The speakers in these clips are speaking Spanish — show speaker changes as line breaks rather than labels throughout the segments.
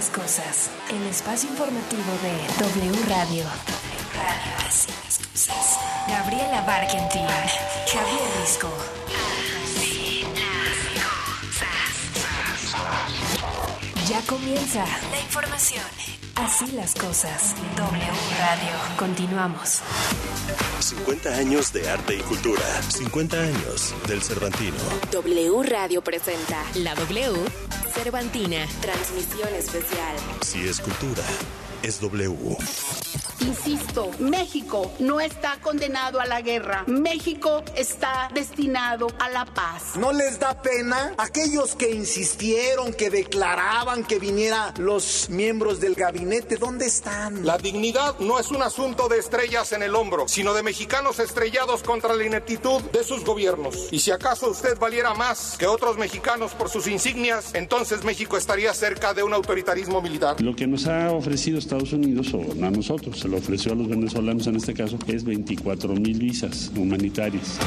las cosas. El espacio informativo de W Radio. Así las cosas. Gabriela Barkentin, Javier Risco. Así las cosas. Ya comienza la información. Así las cosas. W Radio. Continuamos.
50 años de arte y cultura. 50 años del Cervantino.
W Radio presenta
La W Cervantina.
Transmisión especial.
Si es cultura, es W.
Insisto, México no está condenado a la guerra. México está destinado a la paz.
¿No les da pena? Aquellos que insistieron, que declaraban que vinieran los miembros del gabinete, ¿dónde están?
La dignidad no es un asunto de estrellas en el hombro, sino de mexicanos estrellados contra la ineptitud de sus gobiernos. Y si acaso usted valiera más que otros mexicanos por sus insignias, entonces México estaría cerca de un autoritarismo militar.
Lo que nos ha ofrecido Estados Unidos, o a nosotros, se lo ofreció a los venezolanos en este caso, es 24,000 visas humanitarias.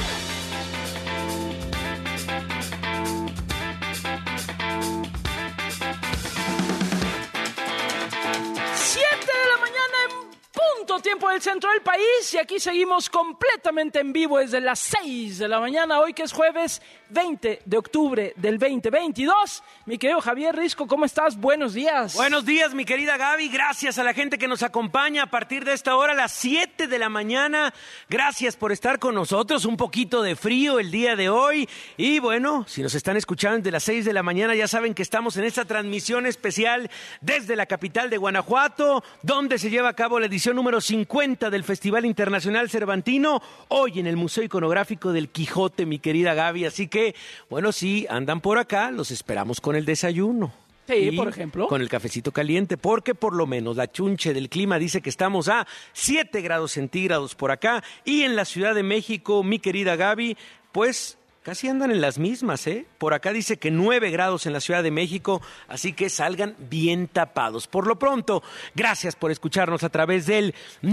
Tiempo del centro del país y aquí seguimos completamente en vivo desde las 6 de la mañana, hoy que es jueves 20 de octubre del 2022. Mi querido Javier Risco, ¿cómo estás? Buenos días.
Buenos días, mi querida Gaby. Gracias a la gente que nos acompaña a partir de esta hora, a las 7 de la mañana. Gracias por estar con nosotros. Un poquito de frío el día de hoy. Y bueno, si nos están escuchando desde las 6 de la mañana, ya saben que estamos en esta transmisión especial desde la capital de Guanajuato, donde se lleva a cabo la edición número 50 del Festival Internacional Cervantino, hoy en el Museo Iconográfico del Quijote, mi querida Gaby. Así que, bueno, si andan por acá, los esperamos con el desayuno.
Sí, por ejemplo.
Con el cafecito caliente, porque por lo menos la chunche del clima dice que estamos a 7 grados centígrados por acá. Y en la Ciudad de México, mi querida Gaby, pues casi andan en las mismas, ¿eh? Por acá dice que 9 grados en la Ciudad de México, así que salgan bien tapados. Por lo pronto, gracias por escucharnos a través del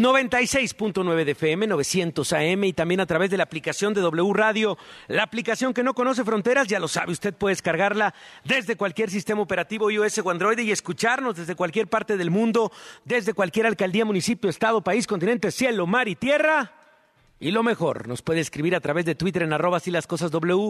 96.9 de FM, 900 AM y también a través de la aplicación de W Radio, la aplicación que no conoce fronteras, ya lo sabe, usted puede descargarla desde cualquier sistema operativo iOS o Android y escucharnos desde cualquier parte del mundo, desde cualquier alcaldía, municipio, estado, país, continente, cielo, mar y tierra. Y lo mejor, nos puede escribir a través de Twitter en @silascosasw,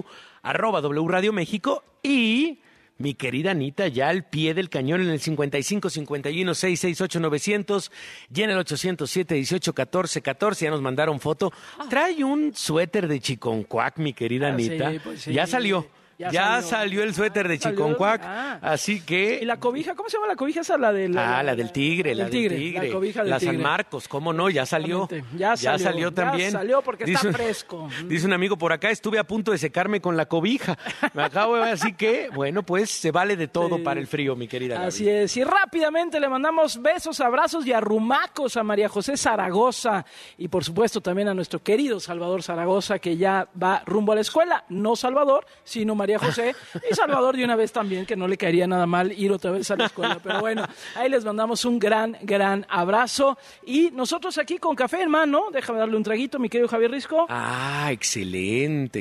@W Radio México y mi querida Anita ya al pie del cañón en el 55 51 668 900 y en el 807 18 14 14 ya nos mandaron foto. Trae un suéter de Chiconcuac, mi querida Anita.
Sí, pues sí.
Ya salió. Ya salió el suéter de Chiconcuac, así que...
¿Y la cobija? ¿Cómo se llama la cobija esa? La del
tigre, la del tigre.
La cobija del
la
tigre.
San Marcos, ¿cómo no? Ya salió. Ya salió también.
Ya salió porque está fresco.
Dice un amigo por acá, estuve a punto de secarme con la cobija. Me acabo de ver, así que, bueno, pues se vale de todo para el frío, mi querida Gaby.
Así es. Y rápidamente le mandamos besos, abrazos y arrumacos a María José Zaragoza. Y por supuesto también a nuestro querido Salvador Zaragoza, que ya va rumbo a la escuela. No Salvador, sino María José. Y Salvador de una vez también, que no le caería nada mal ir otra vez a la escuela. Pero bueno, ahí les mandamos un gran abrazo. Y nosotros aquí con café en mano, déjame darle un traguito, mi querido Javier Risco.
Ah, excelente.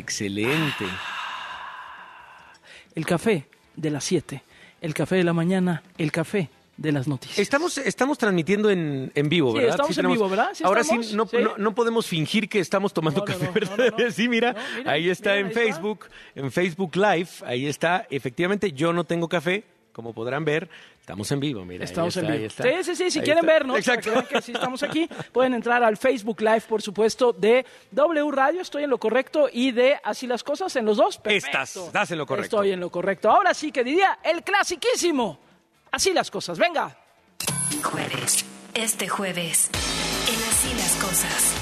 El café de las 7, el café de la mañana, el café de las noticias.
Estamos transmitiendo en vivo, ¿verdad?
Sí, estamos en vivo, ¿verdad? ¿Sí
ahora
estamos?
sí, no podemos fingir que estamos tomando café, ¿verdad? No. Sí, mira, ahí está en Facebook, en Facebook Live, ahí está. Efectivamente, yo no tengo café, como podrán ver. Estamos en vivo, mira.
Estamos en vivo. Sí, si
ahí
quieren
está.
vernos,
Exacto.
para que vean que sí estamos aquí, pueden entrar al Facebook Live, por supuesto, de W Radio, estoy en lo correcto, y de Así las Cosas, en los dos. Perfecto.
Estás en lo correcto.
Estoy en lo correcto. Ahora sí que diría el clasiquísimo Así las Cosas. Venga.
Jueves. Este jueves. En Así las Cosas.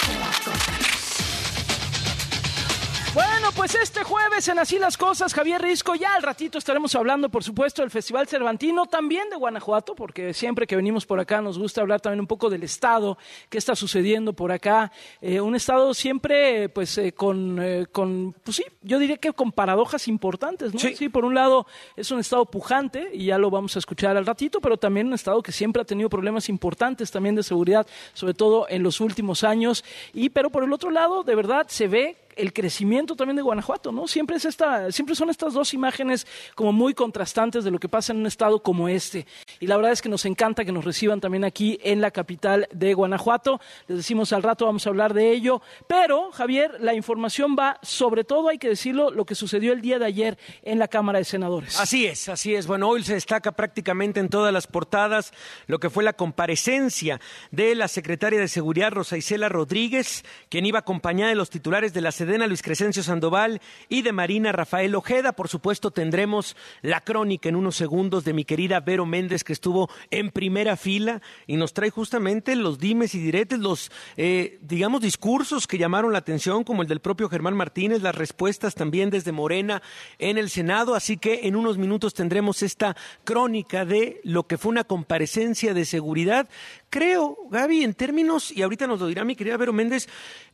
Bueno, pues este jueves en Así las Cosas, Javier Risco, ya al ratito estaremos hablando, por supuesto, del Festival Cervantino, también de Guanajuato, porque siempre que venimos por acá nos gusta hablar también un poco del estado, qué está sucediendo por acá, un estado siempre, pues, pues sí, yo diría que con paradojas importantes, ¿no? Sí, por un lado es un estado pujante, y ya lo vamos a escuchar al ratito, pero también un estado que siempre ha tenido problemas importantes también de seguridad, sobre todo en los últimos años, pero por el otro lado, de verdad, se ve el crecimiento también de Guanajuato, ¿no? Siempre son estas dos imágenes como muy contrastantes de lo que pasa en un estado como este. Y la verdad es que nos encanta que nos reciban también aquí en la capital de Guanajuato. Les decimos al rato, vamos a hablar de ello. Pero, Javier, la información va, sobre todo, hay que decirlo, lo que sucedió el día de ayer en la Cámara de Senadores.
Así es. Bueno, hoy se destaca prácticamente en todas las portadas lo que fue la comparecencia de la secretaria de Seguridad, Rosa Isela Rodríguez, quien iba acompañada de los titulares de la Sedena, Luis Crescencio Sandoval, y de Marina, Rafael Ojeda. Por supuesto, tendremos la crónica en unos segundos de mi querida Vero Méndez, que estuvo en primera fila y nos trae justamente los dimes y diretes, los, discursos que llamaron la atención, como el del propio Germán Martínez, las respuestas también desde Morena en el Senado. Así que en unos minutos tendremos esta crónica de lo que fue una comparecencia de seguridad. Creo, Gaby, en términos, y ahorita nos lo dirá mi querida Vero Méndez,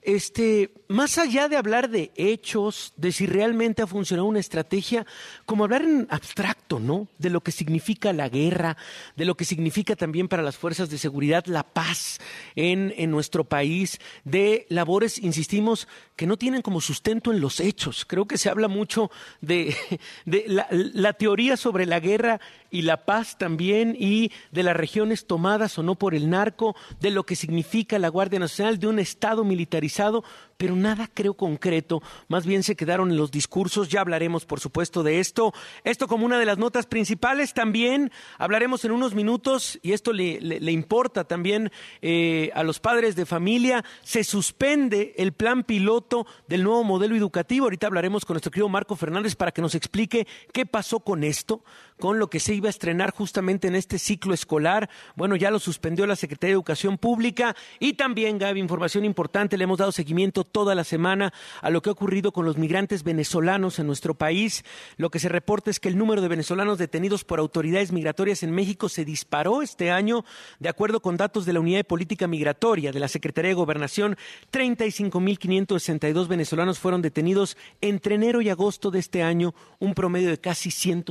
más allá de hablar de hechos, de si realmente ha funcionado una estrategia, como hablar en abstracto, ¿no? De lo que significa la guerra, de lo que significa también para las fuerzas de seguridad la paz en nuestro país, de labores, insistimos, que no tienen como sustento en los hechos. Creo que se habla mucho de la teoría sobre la guerra y la paz también, y de las regiones tomadas o no por el narco, de lo que significa la Guardia Nacional, de un Estado militarizado, pero nada creo concreto, más bien se quedaron en los discursos. Ya hablaremos por supuesto de esto como una de las notas principales. También hablaremos en unos minutos, y esto le importa también a los padres de familia, se suspende el plan piloto del nuevo modelo educativo. Ahorita hablaremos con nuestro querido Marco Fernández para que nos explique qué pasó con esto, con lo que se iba a estrenar justamente en este ciclo escolar. Bueno, ya lo suspendió la Secretaría de Educación Pública. Y también, Gaby, información importante, le hemos dado seguimiento toda la semana a lo que ha ocurrido con los migrantes venezolanos en nuestro país. Lo que se reporta es que el número de venezolanos detenidos por autoridades migratorias en México se disparó este año. De acuerdo con datos de la Unidad de Política Migratoria de la Secretaría de Gobernación, 35,562 venezolanos fueron detenidos entre enero y agosto de este año, un promedio de casi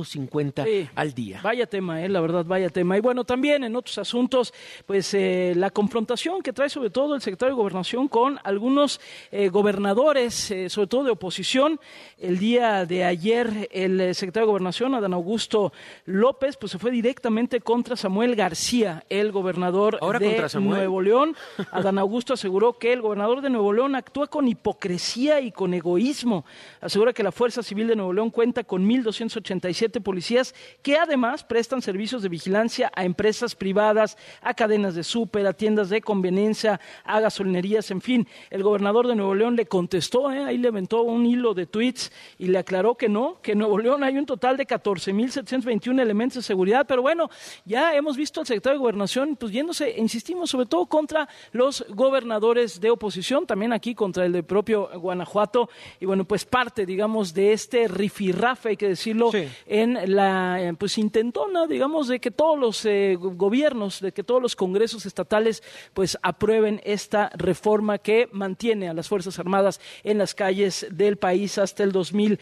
150 al día.
Vaya tema, la verdad, vaya tema. Y bueno, también en otros asuntos, pues la confrontación que trae sobre todo el secretario de Gobernación con algunos gobernadores, sobre todo de oposición. El día de ayer el secretario de Gobernación, Adán Augusto López, pues se fue directamente contra Samuel García, el gobernador de Nuevo León. Adán Augusto aseguró que el gobernador de Nuevo León actúa con hipocresía y con egoísmo. Asegura que la Fuerza Civil de Nuevo León cuenta con 1,287 policías que además prestan servicios de vigilancia a empresas privadas, a cadenas de súper, a tiendas de conveniencia, a gasolinerías, en fin. El gobernador de Nuevo León le contestó, ahí le aventó un hilo de tweets y le aclaró que no, que en Nuevo León hay un total de 14,721 elementos de seguridad. Pero bueno, ya hemos visto al secretario de Gobernación pues yéndose, insistimos, sobre todo contra los gobernadores de oposición, también aquí contra el de propio Guanajuato. Y bueno, pues parte, digamos, de este rifirrafe, hay que decirlo, en la pues intentona, digamos, de que todos los gobiernos, de que todos los congresos estatales pues aprueben esta reforma que mantiene a las Fuerzas Armadas en las calles del país hasta el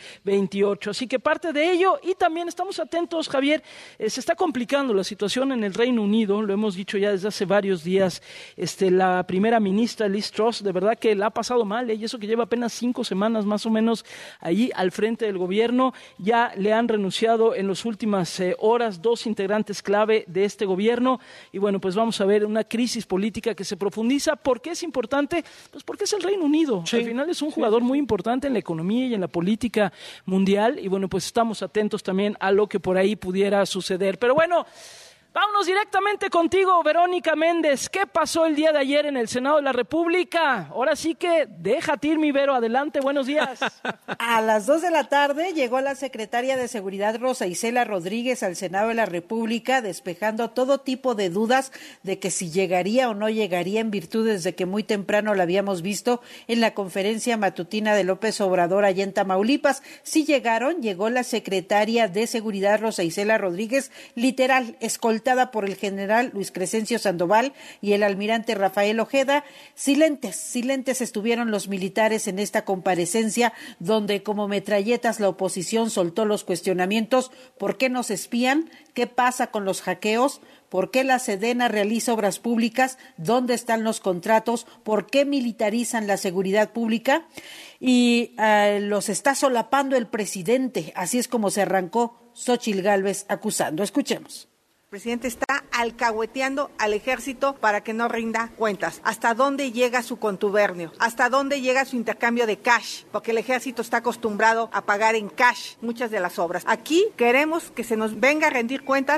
2028. Así que parte de ello, y también estamos atentos, Javier, se está complicando la situación en el Reino Unido, lo hemos dicho ya desde hace varios días. La primera ministra Liz Truss, de verdad que la ha pasado mal, y eso que lleva apenas 5 semanas más o menos allí al frente del gobierno. Ya le han renunciado en las últimas horas 2 integrantes clave de este gobierno, y bueno, pues vamos a ver una crisis política que se profundiza. ¿Por qué es importante? Pues porque es el Reino Unido. Al final es un jugador muy importante en la economía y en la política mundial, y bueno, pues estamos atentos también a lo que por ahí pudiera suceder. Pero bueno, vámonos directamente contigo, Verónica Méndez. ¿Qué pasó el día de ayer en el Senado de la República? Ahora sí que déjate ir, mi Vero. Adelante, buenos días.
A las 2 de la tarde llegó la secretaria de Seguridad, Rosa Isela Rodríguez, al Senado de la República, despejando todo tipo de dudas de que si llegaría o no llegaría, en virtud de que muy temprano la habíamos visto en la conferencia matutina de López Obrador allá en Tamaulipas. Sí llegó la secretaria de Seguridad, Rosa Isela Rodríguez, literal, escoltada abultada por el general Luis Crescencio Sandoval y el almirante Rafael Ojeda. Silentes estuvieron los militares en esta comparecencia, donde como metralletas la oposición soltó los cuestionamientos: ¿por qué nos espían? ¿Qué pasa con los hackeos? ¿Por qué la Sedena realiza obras públicas? ¿Dónde están los contratos? ¿Por qué militarizan la seguridad pública? Y los está solapando el presidente. Así es como se arrancó Xóchitl Gálvez acusando. Escuchemos.
El presidente está alcahueteando al ejército para que no rinda cuentas. ¿Hasta dónde llega su contubernio? ¿Hasta dónde llega su intercambio de cash? Porque el ejército está acostumbrado a pagar en cash muchas de las obras. Aquí queremos que se nos venga a rendir cuentas.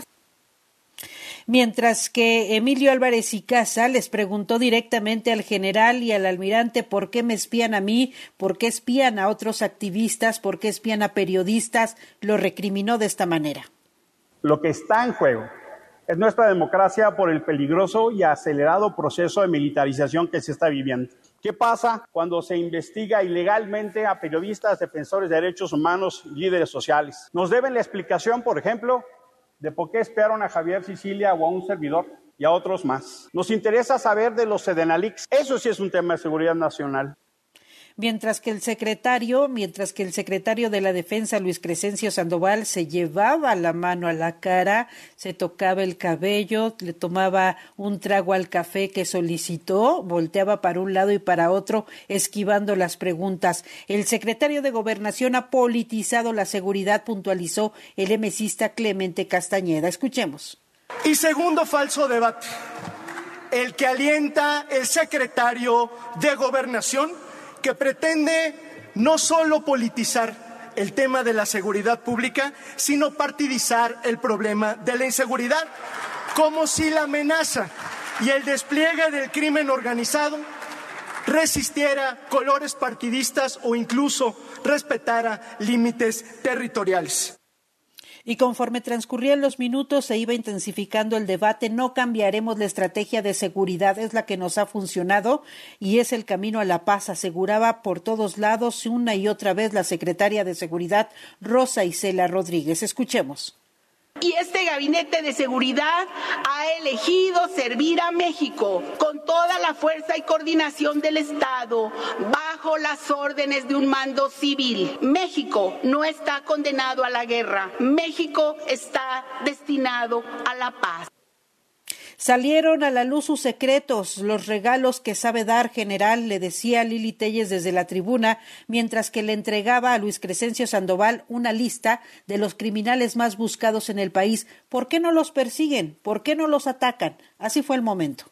Mientras que Emilio Álvarez y Casa les preguntó directamente al general y al almirante por qué me espían a mí, por qué espían a otros activistas, por qué espían a periodistas, lo recriminó de esta manera.
Lo que está en juego es nuestra democracia por el peligroso y acelerado proceso de militarización que se está viviendo. ¿Qué pasa cuando se investiga ilegalmente a periodistas, defensores de derechos humanos y líderes sociales? Nos deben la explicación, por ejemplo, de por qué espiaron a Javier Sicilia o a un servidor y a otros más. Nos interesa saber de los Sedenalix. Eso sí es un tema de seguridad nacional.
Mientras que el secretario de la Defensa, Luis Crescencio Sandoval, se llevaba la mano a la cara, se tocaba el cabello, le tomaba un trago al café que solicitó, volteaba para un lado y para otro, esquivando las preguntas. El secretario de Gobernación ha politizado la seguridad, puntualizó el emesista Clemente Castañeda. Escuchemos.
Y segundo falso debate, el que alienta el secretario de Gobernación, que pretende no solo politizar el tema de la seguridad pública, sino partidizar el problema de la inseguridad, como si la amenaza y el despliegue del crimen organizado resistiera colores partidistas o incluso respetara límites territoriales.
Y conforme transcurrían los minutos se iba intensificando el debate. No cambiaremos la estrategia de seguridad, es la que nos ha funcionado y es el camino a la paz, aseguraba por todos lados una y otra vez la secretaria de Seguridad, Rosa Isela Rodríguez. Escuchemos.
Y este gabinete de seguridad ha elegido servir a México con toda la fuerza y coordinación del Estado, bajo las órdenes de un mando civil. México no está condenado a la guerra. México está destinado a la paz.
Salieron a la luz sus secretos, los regalos que sabe dar, general, le decía Lili Téllez desde la tribuna, mientras que le entregaba a Luis Crescencio Sandoval una lista de los criminales más buscados en el país. ¿Por qué no los persiguen? ¿Por qué no los atacan? Así fue el momento.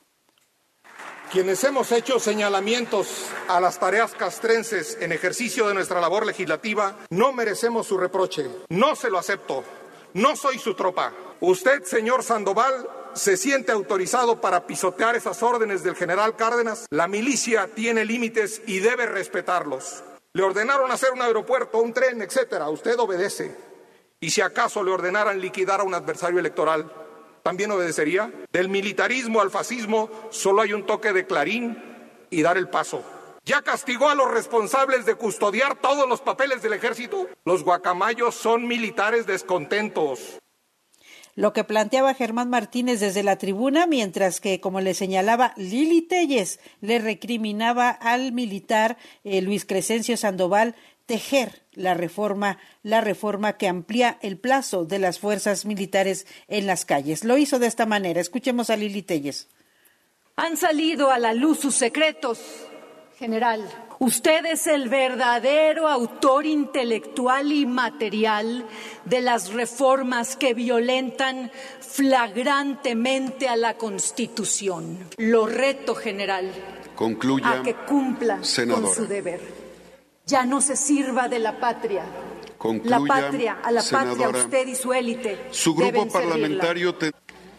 Quienes hemos hecho señalamientos a las tareas castrenses en ejercicio de nuestra labor legislativa, no merecemos su reproche. No se lo acepto. No soy su tropa. Usted, señor Sandoval, se siente autorizado para pisotear esas órdenes del general Cárdenas. La milicia tiene límites y debe respetarlos. Le ordenaron hacer un aeropuerto, un tren, etcétera. Usted obedece. Y si acaso le ordenaran liquidar a un adversario electoral, ¿también obedecería? Del militarismo al fascismo solo hay un toque de clarín y dar el paso. ¿Ya castigó a los responsables de custodiar todos los papeles del ejército? Los guacamayos son militares descontentos.
Lo que planteaba Germán Martínez desde la tribuna, mientras que, como le señalaba Lili Téllez, le recriminaba al militar Luis Crescencio Sandoval tejer la reforma que amplía el plazo de las fuerzas militares en las calles. Lo hizo de esta manera. Escuchemos a Lili Téllez.
Han salido a la luz sus secretos, general. Usted es el verdadero autor intelectual y material de las reformas que violentan flagrantemente a la Constitución. Lo reto, general,
concluya,
a que cumpla
senadora,
con su deber. Ya no se sirva de la patria.
Concluya,
la patria, a la
senadora,
patria, usted y su élite.
Su grupo parlamentario te...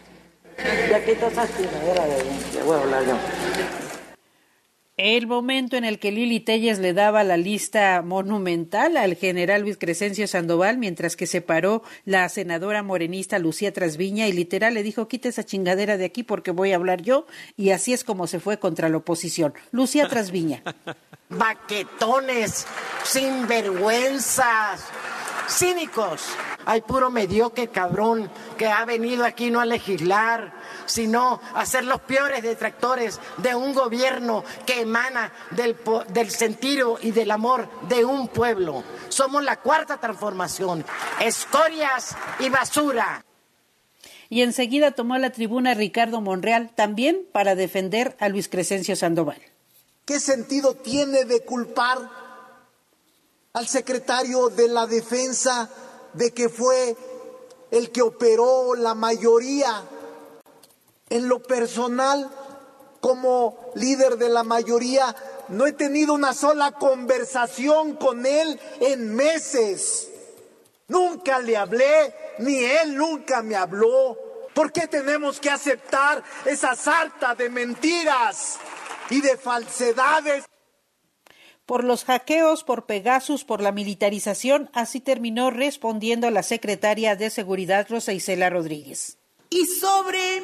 El momento en el que Lili Téllez le daba la lista monumental al general Luis Crescencio Sandoval, mientras que se paró la senadora morenista Lucía Trasviña y literal le dijo: quita esa chingadera de aquí porque voy a hablar yo, y así es como se fue contra la oposición. Lucía Trasviña.
Baquetones, sinvergüenzas, cínicos. hay puro mediocre cabrón que ha venido aquí no a legislar, sino a ser los peores detractores de un gobierno que emana del sentido y del amor de un pueblo. Somos la cuarta transformación, escorias y basura.
Y enseguida tomó la tribuna Ricardo Monreal, también para defender a Luis Crescencio Sandoval.
¿Qué sentido tiene de culpar al secretario de la Defensa de que fue el que operó la mayoría? En lo personal, como líder de la mayoría, no he tenido una sola conversación con él en meses. Nunca le hablé, ni él nunca me habló. ¿Por qué tenemos que aceptar esa sarta de mentiras y de falsedades?
Por los hackeos, por Pegasus, por la militarización, así terminó respondiendo la secretaria de Seguridad, Rosa Isela Rodríguez.
Y sobre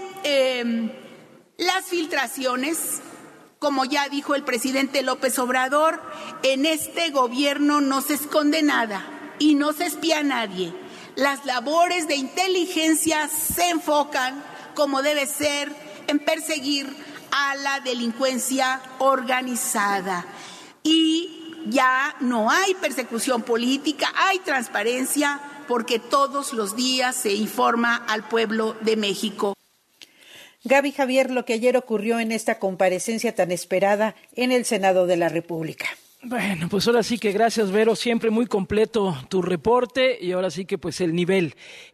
las filtraciones, como ya dijo el presidente López Obrador, en este gobierno no se esconde nada y no se espía a nadie. Las labores de inteligencia se enfocan, como debe ser, en perseguir a la delincuencia organizada. Y ya no hay persecución política, hay transparencia, porque todos los días se informa al pueblo de México.
Gaby, Javier, lo que ayer ocurrió en esta comparecencia tan esperada en el Senado de la República.
Bueno, pues ahora sí que gracias, Vero, siempre muy completo tu reporte y ahora sí que pues el nivel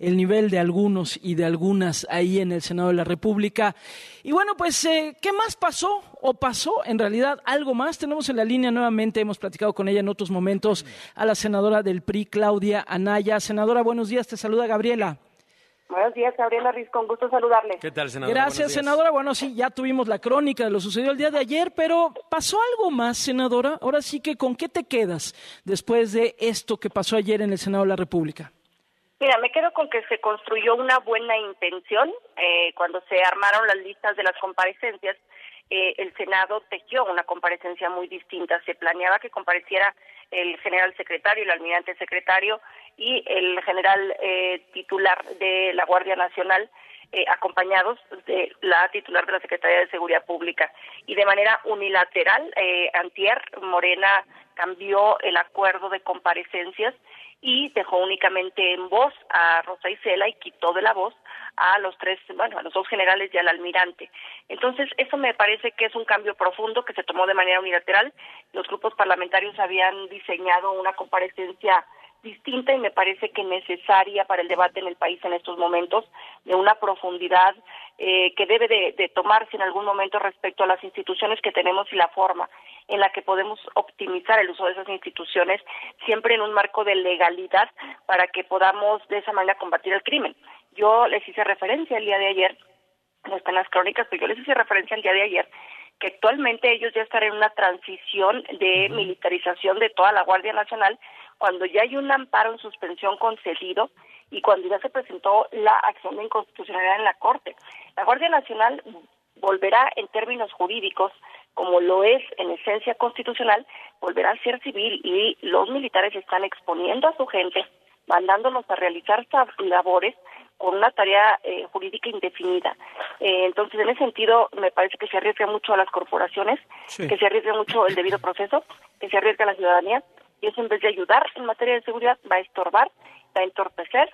de algunos y de algunas ahí en el Senado de la República. Y bueno, pues, ¿qué más pasó? ¿O pasó en realidad algo más? Tenemos en la línea nuevamente, hemos platicado con ella en otros momentos, a la senadora del PRI, Claudia Anaya. Senadora, buenos días, te saluda Gabriela.
Buenos días, Gabriela Riz, con gusto saludarle.
¿Qué tal, senadora?
Gracias, senadora. Bueno, sí, ya tuvimos la crónica de lo sucedido el día de ayer, pero ¿pasó algo más, senadora? Ahora sí que, ¿con qué te quedas después de esto que pasó ayer en el Senado de la República?
Mira, me quedo con que se construyó una buena intención. Cuando se armaron las listas de las comparecencias, el Senado tejió una comparecencia muy distinta. Se planeaba que compareciera el general secretario, el almirante secretario y el general titular de la Guardia Nacional, acompañados de la titular de la Secretaría de Seguridad Pública. Y de manera unilateral, antier, Morena cambió el acuerdo de comparecencias y dejó únicamente en voz a Rosa Isela y quitó de la voz a los dos generales y al almirante. Entonces, eso me parece que es un cambio profundo que se tomó de manera unilateral. Los grupos parlamentarios habían diseñado una comparecencia distinta y me parece que necesaria para el debate en el país en estos momentos, de una profundidad que debe de tomarse en algún momento respecto a las instituciones que tenemos y la forma en la que podemos optimizar el uso de esas instituciones, siempre en un marco de legalidad para que podamos de esa manera combatir el crimen. Yo les hice referencia el día de ayer, no están las crónicas, pero yo les hice referencia el día de ayer, que actualmente ellos ya están en una transición de militarización de toda la Guardia Nacional, cuando ya hay un amparo en suspensión concedido y cuando ya se presentó la acción de inconstitucionalidad en la Corte. La Guardia Nacional volverá en términos jurídicos, como lo es en esencia constitucional, volverá a ser civil y los militares están exponiendo a su gente, mandándolos a realizar labores con una tarea jurídica indefinida. Entonces, en ese sentido, me parece que se arriesga mucho a las corporaciones, sí, que se arriesga mucho el debido proceso, que se arriesga a la ciudadanía, y eso en vez de ayudar en materia de seguridad, va a estorbar, va a entorpecer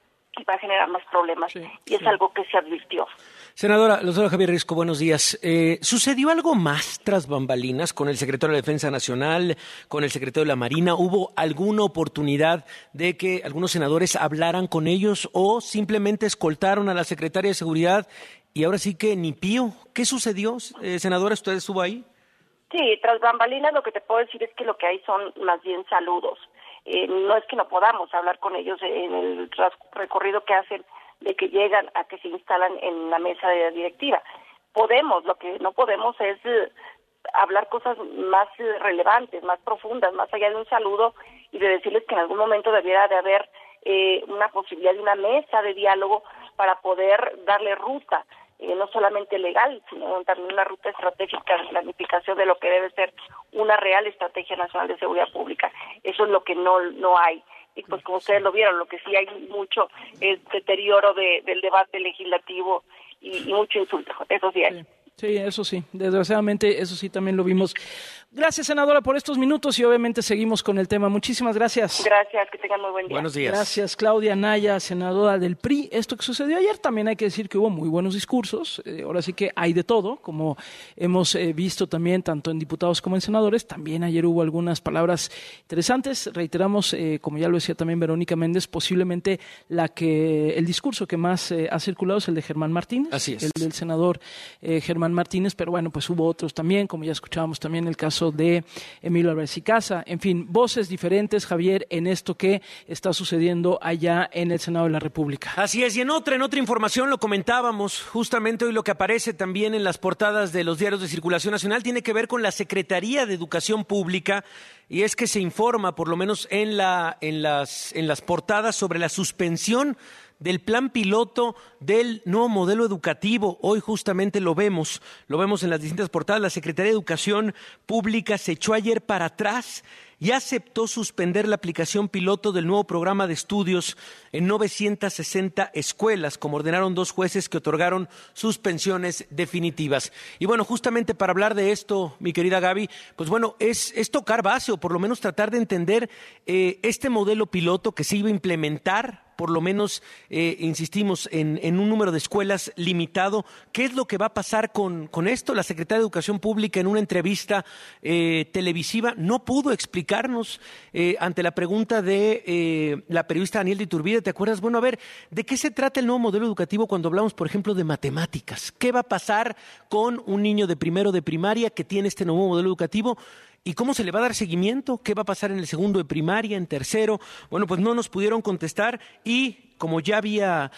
y va a generar más problemas. Sí, y es algo que se advirtió.
Senadora, los saluda Javier Risco, buenos días. ¿Sucedió algo más tras bambalinas con el secretario de la Defensa Nacional, con el secretario de la Marina? ¿Hubo alguna oportunidad de que algunos senadores hablaran con ellos o simplemente escoltaron a la secretaria de Seguridad y ahora sí que ni pío? ¿Qué sucedió, senadora? ¿Usted estuvo ahí?
Sí, tras bambalinas lo que te puedo decir es que lo que hay son más bien saludos. No es que no podamos hablar con ellos en el recorrido que hacen de que llegan a que se instalan en la mesa de directiva. Podemos, lo que no podemos es hablar cosas más relevantes, más profundas, más allá de un saludo y de decirles que en algún momento debiera de haber una posibilidad de una mesa de diálogo para poder darle ruta, no solamente legal, sino también una ruta estratégica de planificación de lo que debe ser una real estrategia nacional de seguridad pública. Eso es lo que no hay. y pues como ustedes lo vieron, lo que sí hay mucho es deterioro del debate legislativo y mucho insulto, eso sí hay.
Sí, eso sí, desgraciadamente eso sí también lo vimos. Gracias, senadora, por estos minutos y obviamente seguimos con el tema. Muchísimas gracias.
Gracias, que tengan muy buen día.
Buenos días.
Gracias, Claudia Anaya, senadora del PRI. Esto que sucedió ayer, también hay que decir que hubo muy buenos discursos. Ahora sí que hay de todo, como hemos visto también tanto en diputados como en senadores. También ayer hubo algunas palabras interesantes. Reiteramos, como ya lo decía también Verónica Méndez, posiblemente el discurso que más ha circulado es el de Germán Martínez.
Así es.
El del senador Germán Martínez, pero bueno, pues hubo otros también, como ya escuchábamos también el caso de Emilio Álvarez y Casa. En fin, voces diferentes, Javier, en esto que está sucediendo allá en el Senado de la República.
Así es, y en otra información lo comentábamos, justamente hoy lo que aparece también en las portadas de los diarios de circulación nacional tiene que ver con la Secretaría de Educación Pública, y es que se informa, por lo menos en las portadas, sobre la suspensión del plan piloto del nuevo modelo educativo. Hoy justamente lo vemos en las distintas portadas. La Secretaría de Educación Pública se echó ayer para atrás y aceptó suspender la aplicación piloto del nuevo programa de estudios en 960 escuelas, como ordenaron 2 jueces que otorgaron suspensiones definitivas. Y bueno, justamente para hablar de esto, mi querida Gaby, pues bueno, es tocar base, o por lo menos tratar de entender este modelo piloto que se iba a implementar, por lo menos, insistimos, en un número de escuelas limitado. ¿Qué es lo que va a pasar con esto? La Secretaría de Educación Pública, en una entrevista televisiva, no pudo explicarnos ante la pregunta de la periodista Daniel de Iturbide. ¿Te acuerdas? Bueno, a ver, ¿de qué se trata el nuevo modelo educativo cuando hablamos, por ejemplo, de matemáticas? ¿Qué va a pasar con un niño de primero de primaria que tiene este nuevo modelo educativo? ¿Y cómo se le va a dar seguimiento? ¿Qué va a pasar en el segundo de primaria, en tercero? Bueno, pues no nos pudieron contestar y como ya había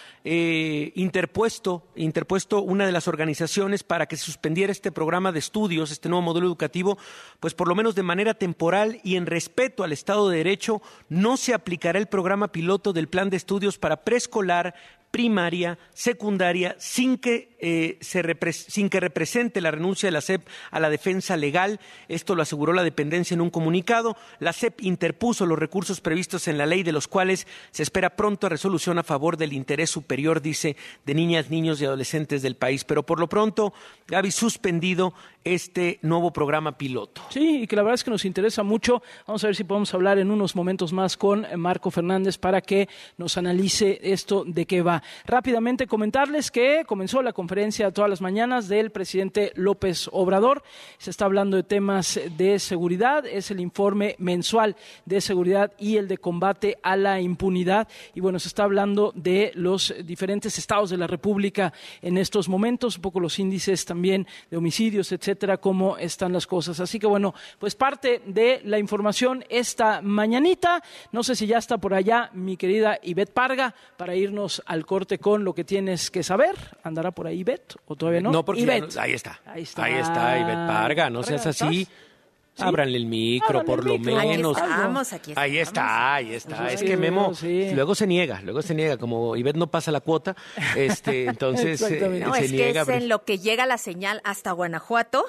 interpuesto una de las organizaciones para que se suspendiera este programa de estudios, este nuevo modelo educativo, pues por lo menos de manera temporal y en respeto al Estado de Derecho, no se aplicará el programa piloto del plan de estudios para preescolar, primaria, secundaria, sin que represente la renuncia de la SEP a la defensa legal. Esto lo aseguró la dependencia en un comunicado. La SEP interpuso los recursos previstos en la ley, de los cuales se espera pronto resolución a favor del interés superior, dice, de niñas, niños y adolescentes del país. Pero por lo pronto, Gaby, suspendido este nuevo programa piloto.
Sí, y que la verdad es que nos interesa mucho. Vamos a ver si podemos hablar en unos momentos más con Marco Fernández para que nos analice esto de qué va. Rápidamente comentarles que comenzó la conferencia todas las mañanas del presidente López Obrador. Se está hablando de temas de seguridad, es el informe mensual de seguridad y el de combate a la impunidad. Y bueno, se está hablando de los diferentes estados de la República en estos momentos, un poco los índices también de homicidios, etcétera, cómo están las cosas. Así que bueno, pues parte de la información esta mañanita. No sé si ya está por allá mi querida Ivette Parga para irnos al corte con lo que tienes que saber. ¿Andará por ahí Ivette o todavía no?
No, porque ahí está, Ivette Parga, no seas así. ¿Sí? Ábranle el micro, por lo menos.
Aquí estamos.
Ahí está. Es que Memo luego se niega, como Ivette no pasa la cuota, entonces se
no, es
niega.
Que es en lo que llega la señal hasta Guanajuato.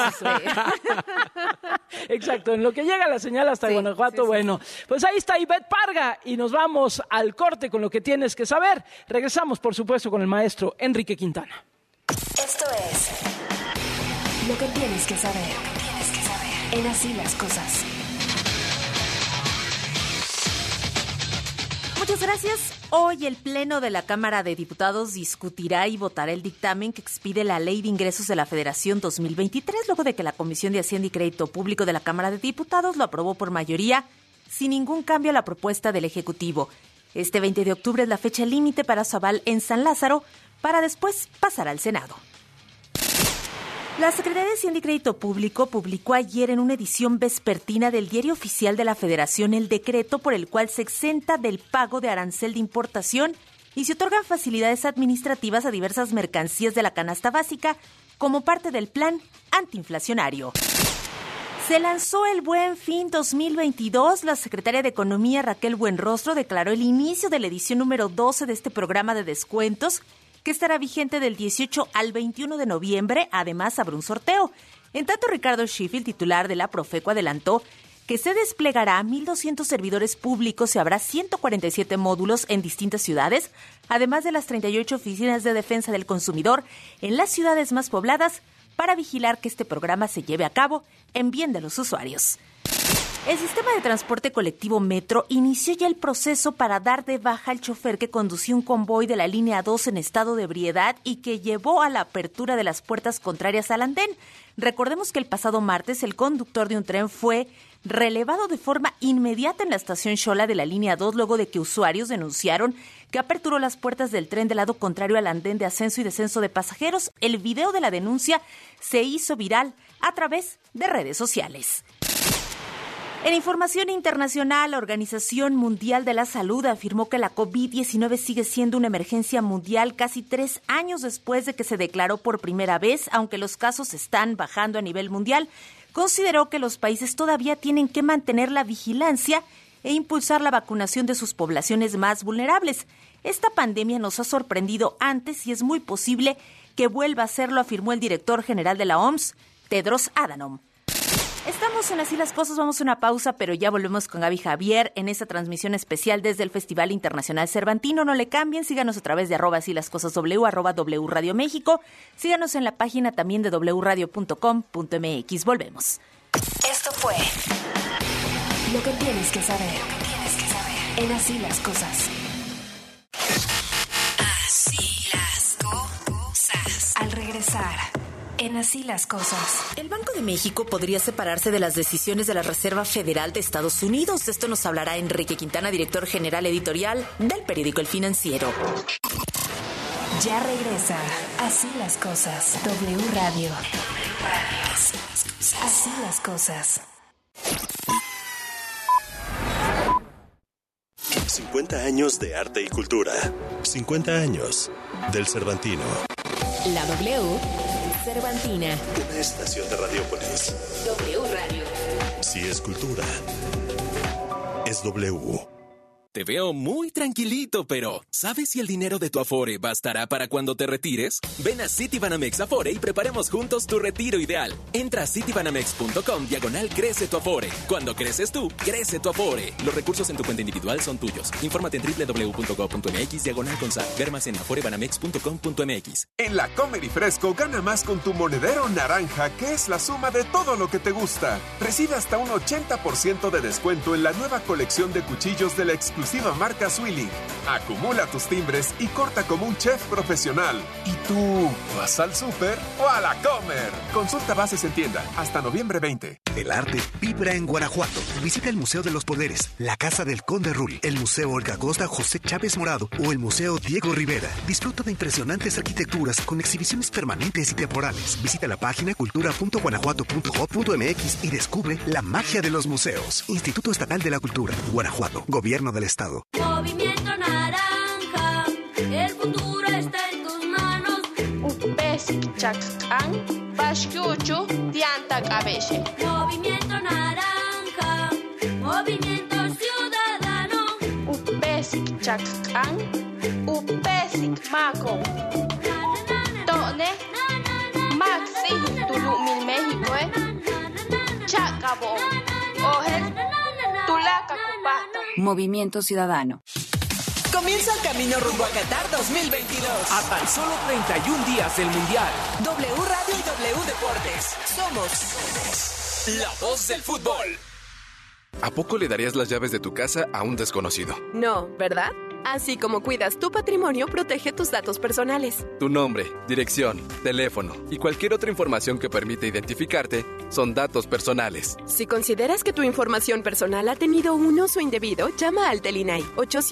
Exacto, en lo que llega la señal hasta Guanajuato. Bueno, pues ahí está Ivette Parga y nos vamos al corte con lo que tienes que saber. Regresamos, por supuesto, con el maestro Enrique Quintana.
Esto es lo que tienes que saber. En Así las Cosas.
Muchas gracias. Hoy el Pleno de la Cámara de Diputados discutirá y votará el dictamen que expide la Ley de Ingresos de la Federación 2023, luego de que la Comisión de Hacienda y Crédito Público de la Cámara de Diputados lo aprobó por mayoría, sin ningún cambio a la propuesta del Ejecutivo. Este 20 de octubre es la fecha límite para su aval en San Lázaro, para después pasar al Senado. La Secretaría de Hacienda y Crédito Público publicó ayer en una edición vespertina del Diario Oficial de la Federación el decreto por el cual se exenta del pago de arancel de importación y se otorgan facilidades administrativas a diversas mercancías de la canasta básica como parte del plan antiinflacionario. Se lanzó el Buen Fin 2022. La secretaria de Economía, Raquel Buenrostro, declaró el inicio de la edición número 12 de este programa de descuentos, que estará vigente del 18 al 21 de noviembre. Además, habrá un sorteo. En tanto, Ricardo Sheffield, titular de la Profeco, adelantó que se desplegará a 1,200 servidores públicos y habrá 147 módulos en distintas ciudades, además de las 38 oficinas de defensa del consumidor en las ciudades más pobladas, para vigilar que este programa se lleve a cabo en bien de los usuarios. El sistema de transporte colectivo Metro inició ya el proceso para dar de baja al chofer que conducía un convoy de la línea 2 en estado de ebriedad y que llevó a la apertura de las puertas contrarias al andén. Recordemos que el pasado martes el conductor de un tren fue relevado de forma inmediata en la estación Xola de la línea 2 luego de que usuarios denunciaron que aperturó las puertas del tren del lado contrario al andén de ascenso y descenso de pasajeros. El video de la denuncia se hizo viral a través de redes sociales. En información internacional, la Organización Mundial de la Salud afirmó que la COVID-19 sigue siendo una emergencia mundial casi 3 años después de que se declaró por primera vez, aunque los casos están bajando a nivel mundial. Consideró que los países todavía tienen que mantener la vigilancia e impulsar la vacunación de sus poblaciones más vulnerables. Esta pandemia nos ha sorprendido antes y es muy posible que vuelva a hacerlo, afirmó el director general de la OMS, Tedros Adhanom. Estamos en Así las Cosas, vamos a una pausa, pero ya volvemos con Gaby Javier en esta transmisión especial desde el Festival Internacional Cervantino. No le cambien, síganos a través de @asílascosasw, @W Radio México. Síganos en la página también de wradio.com.mx. Volvemos.
Esto fue Lo que tienes que saber. En Así las Cosas. Así las cosas. Al regresar, en Así las Cosas.
El Banco de México podría separarse de las decisiones de la Reserva Federal de Estados Unidos. De esto nos hablará Enrique Quintana, director general editorial del periódico El Financiero.
Ya regresa Así las Cosas. W Radio. Así las Cosas.
50 años de arte y cultura. 50 años del Cervantino.
La W Cervantina.
Una estación de Radiopolis.
W Radio.
Si es cultura, es W.
Te veo muy tranquilito, pero ¿sabes si el dinero de tu Afore bastará para cuando te retires? Ven a Citibanamex Afore y preparemos juntos tu retiro ideal. Entra a citibanamex.com/crece tu Afore. Cuando creces tú, crece tu Afore. Los recursos en tu cuenta individual son tuyos. Infórmate en www.go.mx/consa. Ver más en aforebanamex.com.mx.
En la Comer y Fresco, gana más con tu monedero naranja, que es la suma de todo lo que te gusta. Recibe hasta un 80% de descuento en la nueva colección de cuchillos de la exclusiva marca Swilling. Acumula tus timbres y corta como un chef profesional. ¿Y tú vas al súper o a la Comer? Consulta bases en tienda hasta noviembre 20.
El arte vibra en Guanajuato. Visita el Museo de los Poderes, la Casa del Conde Rull, el Museo Olga Costa José Chávez Morado o el Museo Diego Rivera. Disfruta de impresionantes arquitecturas con exhibiciones permanentes y temporales. Visita la página cultura.guanajuato.gov.mx y descubre la magia de los museos. Instituto Estatal de la Cultura, Guanajuato, Gobierno del Estado.
Movimiento Naranja, el futuro está en tus manos. Upes Chacán, Pascucho, Tianta Cabece. Movimiento Naranja, Movimiento Ciudadano. Upes Chacán, Upes Maco. Tone, Maxi, Tulumil, México, Chacabo, Ojes, Tulaca, Cupata.
Movimiento Ciudadano.
Comienza el camino rumbo a Qatar 2022.
A tan solo 31 días del Mundial.
W Radio y W Deportes. Somos
la voz del fútbol.
¿A poco le darías las llaves de tu casa a un desconocido?
No, ¿verdad? Así como cuidas tu patrimonio, protege tus datos personales.
Tu nombre, dirección, teléfono y cualquier otra información que permita identificarte son datos personales.
Si consideras que tu información personal ha tenido un uso indebido, llama al INAI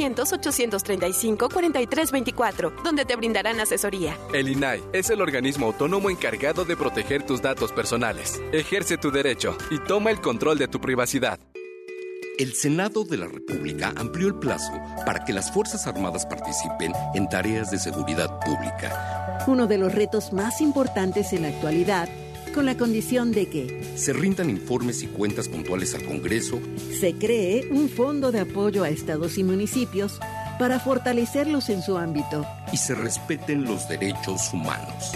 800-835-4324, donde te brindarán asesoría.
El INAI es el organismo autónomo encargado de proteger tus datos personales. Ejerce tu derecho y toma el control de tu privacidad.
El Senado de la República amplió el plazo para que las Fuerzas Armadas participen en tareas de seguridad pública.
Uno de los retos más importantes en la actualidad, con la condición de que
se rindan informes y cuentas puntuales al Congreso,
se cree un fondo de apoyo a estados y municipios para fortalecerlos en su ámbito
y se respeten los derechos humanos.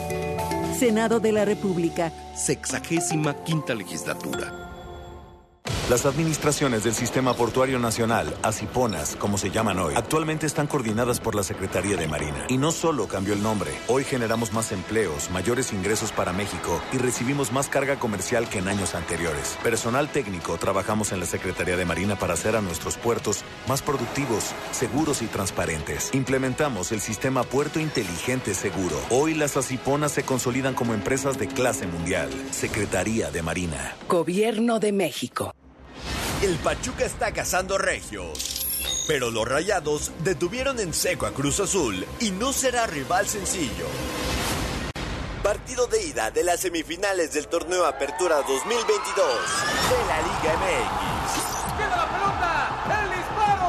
Senado de la República.
65ª legislatura.
Las administraciones del Sistema Portuario Nacional, ASIPONAS, como se llaman hoy, actualmente están coordinadas por la Secretaría de Marina. Y no solo cambió el nombre, hoy generamos más empleos, mayores ingresos para México y recibimos más carga comercial que en años anteriores. Personal técnico, trabajamos en la Secretaría de Marina para hacer a nuestros puertos más productivos, seguros y transparentes. Implementamos el sistema Puerto Inteligente Seguro. Hoy las ASIPONAS se consolidan como empresas de clase mundial. Secretaría de Marina.
Gobierno de México.
El Pachuca está cazando regios, pero los Rayados detuvieron en seco a Cruz Azul y no será rival sencillo. Partido de ida de las semifinales del torneo Apertura 2022 de la Liga MX.
¡Queda la pelota! ¡El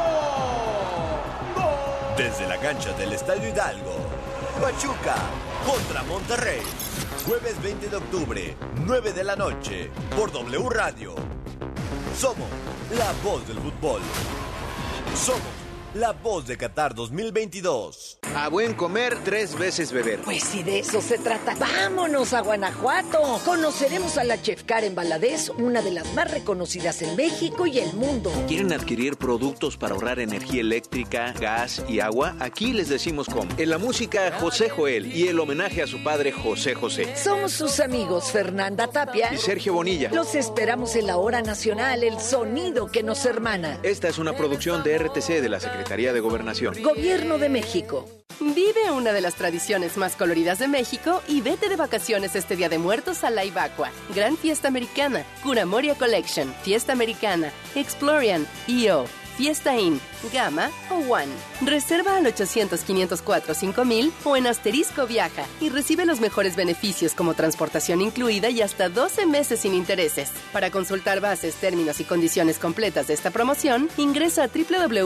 disparo! ¡Gol!
Desde la cancha del Estadio Hidalgo, Pachuca contra Monterrey. Jueves 20 de octubre, 9 de la noche, por W Radio. Somos la voz del fútbol. Somos la voz de Qatar 2022.
A buen comer, 3 veces beber.
Pues si de eso se trata, vámonos a Guanajuato. Conoceremos a la Chef Karen Valadez, una de las más reconocidas en México y el mundo.
¿Quieren adquirir productos para ahorrar energía eléctrica, gas y agua? Aquí les decimos cómo. En la música, José Joel y el homenaje a su padre José José.
Somos sus amigos Fernanda Tapia
y Sergio Bonilla.
Los esperamos en la hora nacional, el sonido que nos hermana.
Esta es una producción de RTC de la Secretaría de Gobernación.
Gobierno de México.
Vive una de las tradiciones más coloridas de México y vete de vacaciones este Día de Muertos a La Ibacua. Gran Fiesta Americana, Curamoria Collection, Fiesta Americana, Explorian, EO, Fiesta Inn, Gamma o One. Reserva al 800-504-5000 o en Asterisco Viaja y recibe los mejores beneficios como transportación incluida y hasta 12 meses sin intereses. Para consultar bases, términos y condiciones completas de esta promoción, ingresa a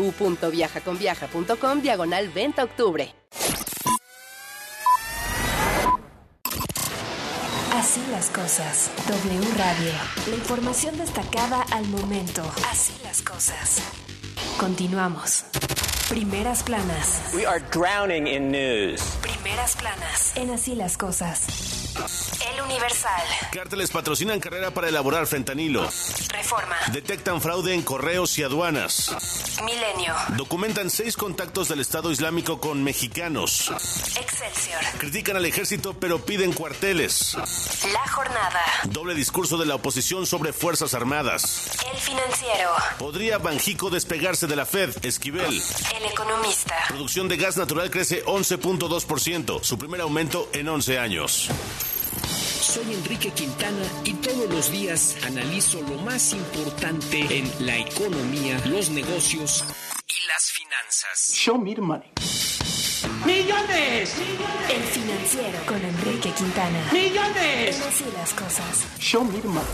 www.viajaconviaja.com/venta octubre.
Así las cosas. W Radio. La información destacada al momento. Así las cosas. Continuamos. Primeras planas.
We are drowning in news.
Primeras planas. En Así las cosas. El Universal.
Cárteles patrocinan carrera para elaborar fentanilo.
Reforma.
Detectan fraude en correos y aduanas.
Milenio.
Documentan 6 contactos del Estado Islámico con mexicanos.
Excelsior.
Critican al ejército pero piden cuarteles.
La Jornada.
Doble discurso de la oposición sobre Fuerzas Armadas.
El Financiero.
¿Podría Banjico despegarse de la Fed? Esquivel.
El Economista.
Producción de gas natural crece 11.2%, su primer aumento en 11 años.
Soy Enrique Quintana y todos los días analizo lo más importante en la economía, los negocios y las finanzas.
Show me the money.
¡Millones!
El Financiero con Enrique Quintana.
¡Millones!
En Así las cosas.
Show me the money.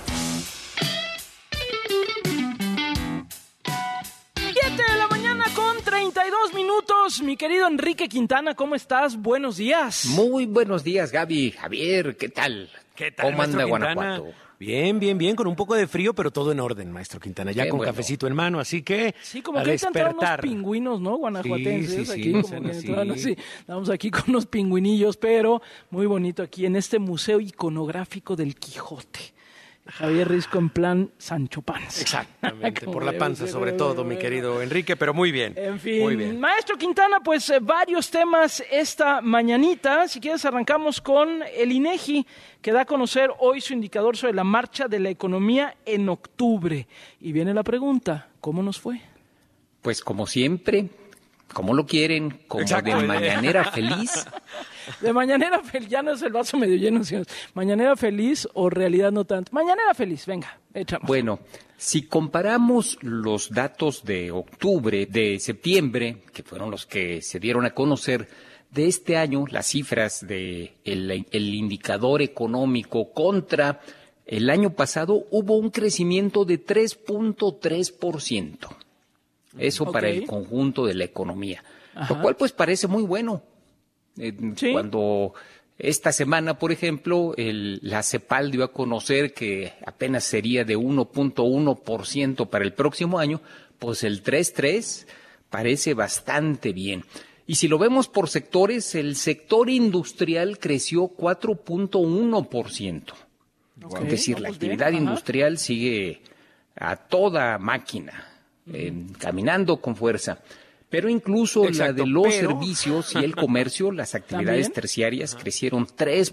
7 de la mañana con 32 minutos. Mi querido Enrique Quintana, ¿cómo estás? Buenos días.
Muy buenos días, Gaby. Javier, ¿qué tal?
¿Qué tal,
¿Cómo anda
Quintana?
Guanajuato?
Bien, con un poco de frío, pero todo en orden, maestro Quintana, ya
Qué
con
bueno.
cafecito en mano, así que
Sí, como
a
que ahorita entraron unos
despertar.
pingüinos, ¿no? Guanajuatenses.
Sí,
aquí como que entraron así. Estamos aquí con unos pingüinillos, pero muy bonito aquí en este museo iconográfico del Quijote. Javier Risco en plan Sancho Panza.
Exactamente, por la
Como
panza
debe ser,
sobre todo, mi querido Enrique, pero muy bien.
En fin,
Muy bien.
maestro Quintana, pues varios temas esta mañanita. Si quieres arrancamos con el INEGI, que da a conocer hoy su indicador sobre la marcha de la economía en octubre. Y viene la pregunta, ¿cómo nos fue?
Pues como siempre, como lo quieren, como
Exacto.
de mañanera feliz.
De mañanera feliz, ya no es el vaso medio lleno, sino mañanera feliz o realidad no tanto. Mañanera feliz, venga, echamos.
Bueno, si comparamos los datos de octubre, de septiembre, que fueron los que se dieron a conocer de este año, las cifras de el indicador económico contra el año pasado, hubo un crecimiento de 3.3%. Eso para el conjunto de la economía. Lo cual pues parece muy bueno. Cuando esta semana, por ejemplo, la CEPAL dio a conocer que apenas sería de 1.1% para el próximo año, pues el 3.3 parece bastante bien. Y si lo vemos por sectores, el sector industrial creció 4.1%. Es decir, la actividad industrial sigue a toda máquina, caminando con fuerza. Pero incluso la de los servicios y el comercio, las actividades terciarias crecieron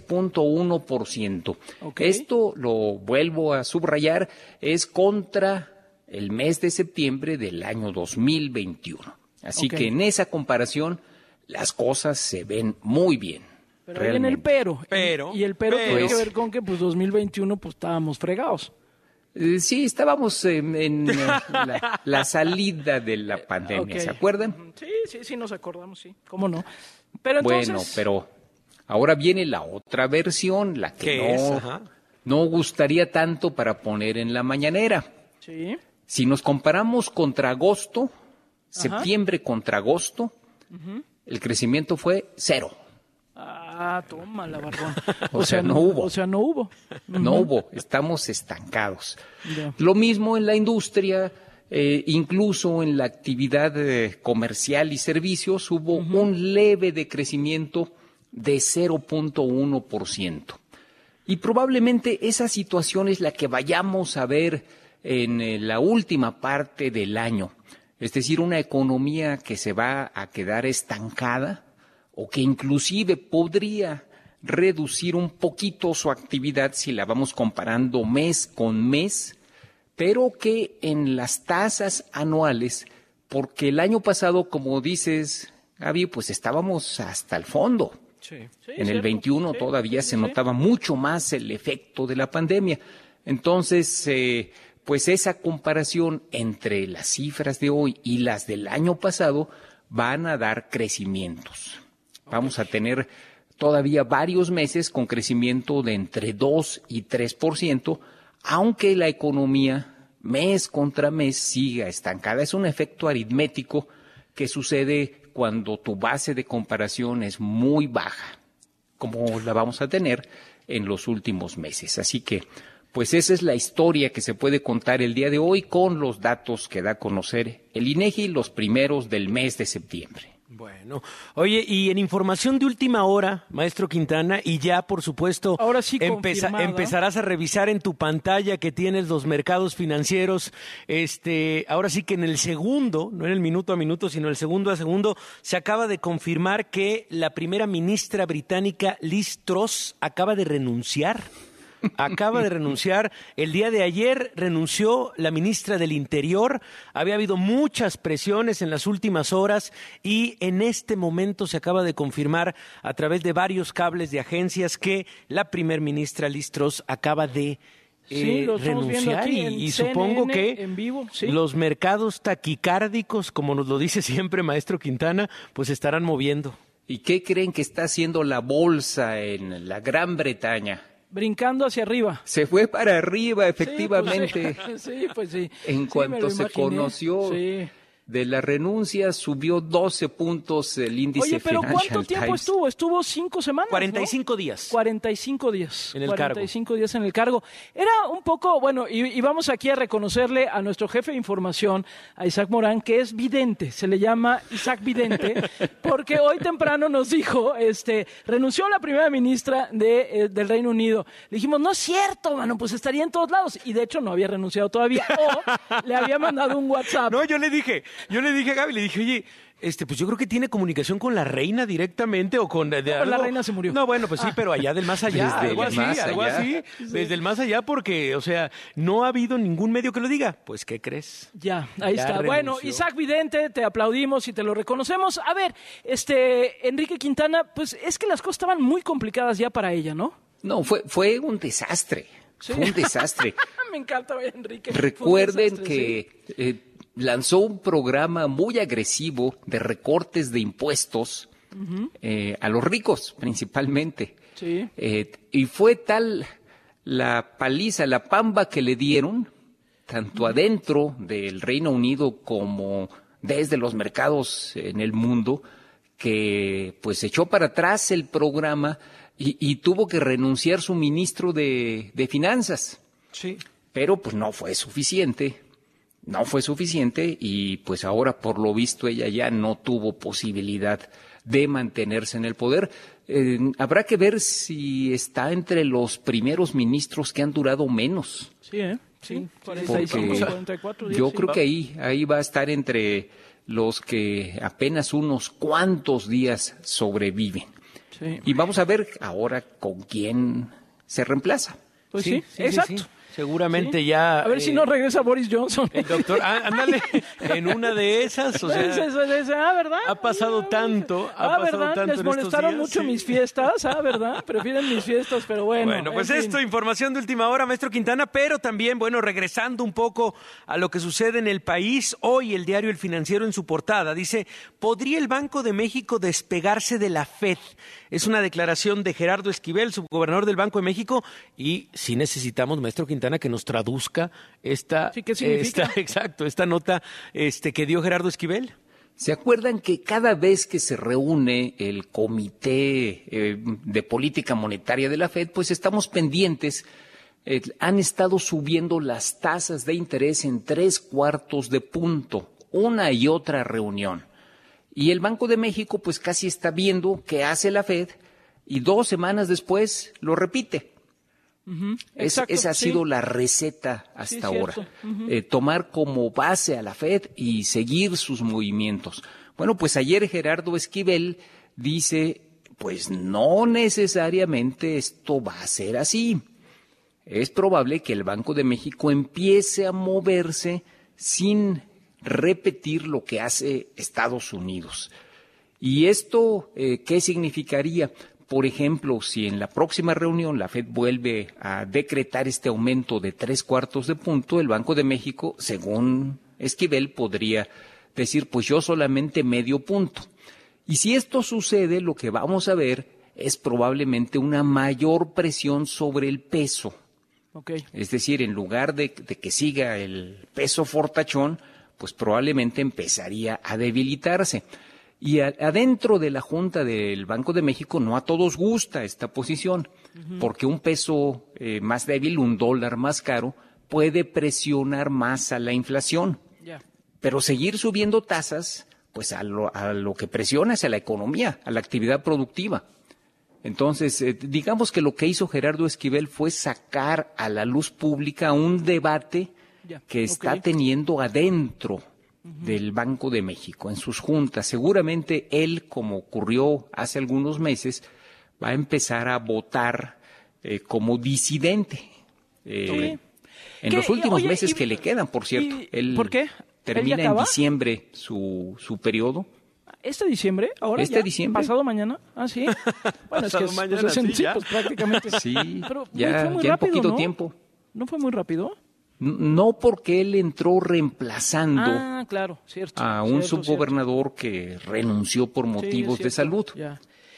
3.1%. Okay. Esto, lo vuelvo a subrayar, es contra el mes de septiembre del año 2021. Así que en esa comparación las cosas se ven muy bien.
Pero viene el pero. Y el pero tiene que ver con que pues 2021 pues estábamos fregados.
Sí, estábamos en la salida de la pandemia, ¿se acuerdan?
Sí, nos acordamos, sí, cómo no. Pero entonces...
Bueno, pero ahora viene la otra versión, la que no gustaría tanto para poner en la mañanera.
Sí.
Si nos comparamos contra agosto, septiembre contra agosto, el crecimiento fue 0.
Toma la barbón.
O sea, no hubo.
No
hubo, estamos estancados. Yeah. Lo mismo en la industria, incluso en la actividad comercial y servicios hubo un leve decrecimiento de 0.1%. Y probablemente esa situación es la que vayamos a ver en la última parte del año. Es decir, una economía que se va a quedar estancada, o que inclusive podría reducir un poquito su actividad si la vamos comparando mes con mes, pero que en las tasas anuales, porque el año pasado, como dices, Gaby, pues estábamos hasta el fondo. En el 21 todavía se notaba mucho más el efecto de la pandemia. Entonces, pues esa comparación entre las cifras de hoy y las del año pasado van a dar crecimientos. Vamos a tener todavía varios meses con crecimiento de entre 2 y 3%, aunque la economía mes contra mes siga estancada. Es un efecto aritmético que sucede cuando tu base de comparación es muy baja, como la vamos a tener en los últimos meses. Así que, pues esa es la historia que se puede contar el día de hoy con los datos que da a conocer el INEGI los primeros del mes de septiembre.
Bueno, oye, y en información de última hora, maestro Quintana, y ya por supuesto
ahora sí
empezarás a revisar en tu pantalla que tienes los mercados financieros, ahora sí que en el segundo, no en el minuto a minuto, sino el segundo a segundo, se acaba de confirmar que la primera ministra británica Liz Truss acaba de renunciar. El día de ayer renunció la ministra del Interior. Había habido muchas presiones en las últimas horas y en este momento se acaba de confirmar a través de varios cables de agencias que la primer ministra Liz Truss acaba de renunciar y supongo que
en vivo,
los mercados taquicárdicos, como nos lo dice siempre maestro Quintana, pues se estarán moviendo.
¿Y qué creen que está haciendo la bolsa en la Gran Bretaña?
Brincando hacia arriba.
Se fue para arriba, efectivamente.
Pues sí.
En cuanto se conoció de la renuncia, subió 12 puntos el índice Financial Times.
Oye, pero ¿cuánto tiempo estuvo? Estuvo 5 semanas,
45 días.
45 días.
En el cargo.
45 días en el cargo. Era un poco, bueno, y vamos aquí a reconocerle a nuestro jefe de información, a Isaac Morán, que es vidente. Se le llama Isaac Vidente, porque hoy temprano nos dijo, renunció la primera ministra del Reino Unido. Le dijimos, no es cierto, mano, pues estaría en todos lados. Y de hecho no había renunciado todavía. O le había mandado un WhatsApp.
No, yo le dije a Gaby, le dije, oye, pues yo creo que tiene comunicación con la reina directamente o con...
la reina se murió.
No, bueno, pues sí, pero allá del más allá, algo así, desde el más allá, porque, o sea, no ha habido ningún medio que lo diga. Pues, ¿qué crees?
Ya, ahí está. Renunció. Bueno, Isaac Vidente, te aplaudimos y te lo reconocemos. A ver, Enrique Quintana, pues es que las cosas estaban muy complicadas ya para ella, ¿no?
No, fue un desastre.
Sí.
Fue un desastre.
Me encanta, Enrique.
Recuerden que lanzó un programa muy agresivo de recortes de impuestos a los ricos, principalmente.
Sí.
Y fue tal la paliza, la pamba que le dieron, tanto adentro del Reino Unido como desde los mercados en el mundo, que pues echó para atrás el programa y tuvo que renunciar su ministro de Finanzas.
Sí.
Pero pues no fue suficiente y pues ahora por lo visto ella ya no tuvo posibilidad de mantenerse en el poder. Habrá que ver si está entre los primeros ministros que han durado menos.
Sí, Sí, 45, 44 días.
Yo creo que ahí va a estar entre los que apenas unos cuantos días sobreviven. Sí. Y vamos a ver ahora con quién se reemplaza.
Pues sí, exacto.
Sí. Seguramente ya...
A ver si no regresa Boris Johnson.
El doctor, ándale, en una de esas, o sea...
¿verdad?
Ha pasado tanto,
¿verdad? Les molestaron mucho mis fiestas, ¿verdad? Prefieren mis fiestas, pero bueno.
Bueno, pues esto, información de última hora, maestro Quintana, pero también, bueno, regresando un poco a lo que sucede en el país, hoy el diario El Financiero en su portada dice, ¿podría el Banco de México despegarse de la FED? Es una declaración de Gerardo Esquivel, subgobernador del Banco de México, y sí necesitamos, maestro Quintana, que nos traduzca esta nota que dio Gerardo Esquivel.
¿Se acuerdan que cada vez que se reúne el Comité de Política Monetaria de la FED, pues estamos pendientes? Han estado subiendo las tasas de interés en 0.75 de punto, una y otra reunión. Y el Banco de México pues casi está viendo qué hace la FED y 2 semanas después lo repite. Esa ha sido la receta hasta ahora. Tomar como base a la FED y seguir sus movimientos. Bueno, pues ayer Gerardo Esquivel dice, pues no necesariamente esto va a ser así. Es probable que el Banco de México empiece a moverse sin repetir lo que hace Estados Unidos. ¿Y esto qué significaría? Por ejemplo, si en la próxima reunión la FED vuelve a decretar este aumento de 0.75 de punto, el Banco de México, según Esquivel, podría decir, pues yo solamente 0.5 punto. Y si esto sucede, lo que vamos a ver es probablemente una mayor presión sobre el peso.
Okay.
Es decir, en lugar de que siga el peso fortachón, pues probablemente empezaría a debilitarse. Y adentro de la Junta del Banco de México no a todos gusta esta posición, porque un peso más débil, un dólar más caro, puede presionar más a la inflación. Pero seguir subiendo tasas, pues a lo que presiona es a la economía, a la actividad productiva. Entonces, digamos que lo que hizo Gerardo Esquivel fue sacar a la luz pública un debate que está teniendo adentro del Banco de México, en sus juntas. Seguramente él, como ocurrió hace algunos meses, va a empezar a votar como disidente. En los últimos meses que le quedan, por cierto. Él
¿por qué?
Termina en diciembre su periodo.
¿Este diciembre? ¿Ahora
diciembre.
¿Pasado mañana? Ah, sí. Bueno, es que
mañana,
pues prácticamente.
Sí,
pero
ya
fue muy rápido,
poquito
¿no?
tiempo.
¿No fue muy rápido?
No, porque él entró reemplazando
claro, cierto,
a un subgobernador que renunció por motivos de salud.
Ya.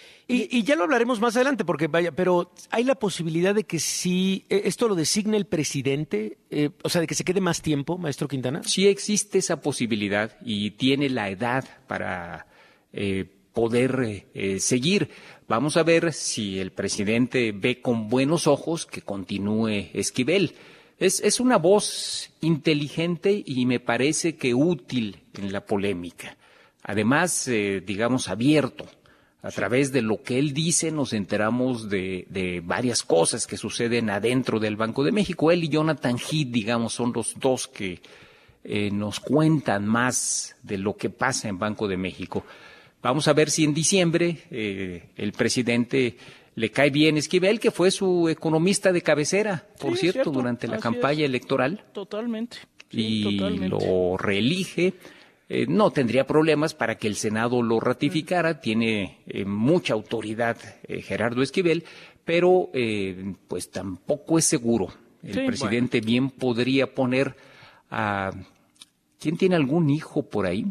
Y ya lo hablaremos más adelante, porque pero hay la posibilidad de que si esto lo designe el presidente, o sea, de que se quede más tiempo, maestro Quintana.
Sí existe esa posibilidad y tiene la edad para poder seguir. Vamos a ver si el presidente ve con buenos ojos que continúe Esquivel. Es una voz inteligente y me parece que útil en la polémica. Además, digamos, abierto. A través de lo que él dice nos enteramos de varias cosas que suceden adentro del Banco de México. Él y Jonathan Heath, digamos, son los dos que nos cuentan más de lo que pasa en Banco de México. Vamos a ver si en diciembre el presidente le cae bien Esquivel, que fue su economista de cabecera, por cierto, durante la campaña electoral.
Totalmente.
Totalmente. Lo reelige. No tendría problemas para que el Senado lo ratificara. Tiene mucha autoridad Gerardo Esquivel, pero pues tampoco es seguro. El presidente bien podría poner a... ¿Quién tiene algún hijo por ahí?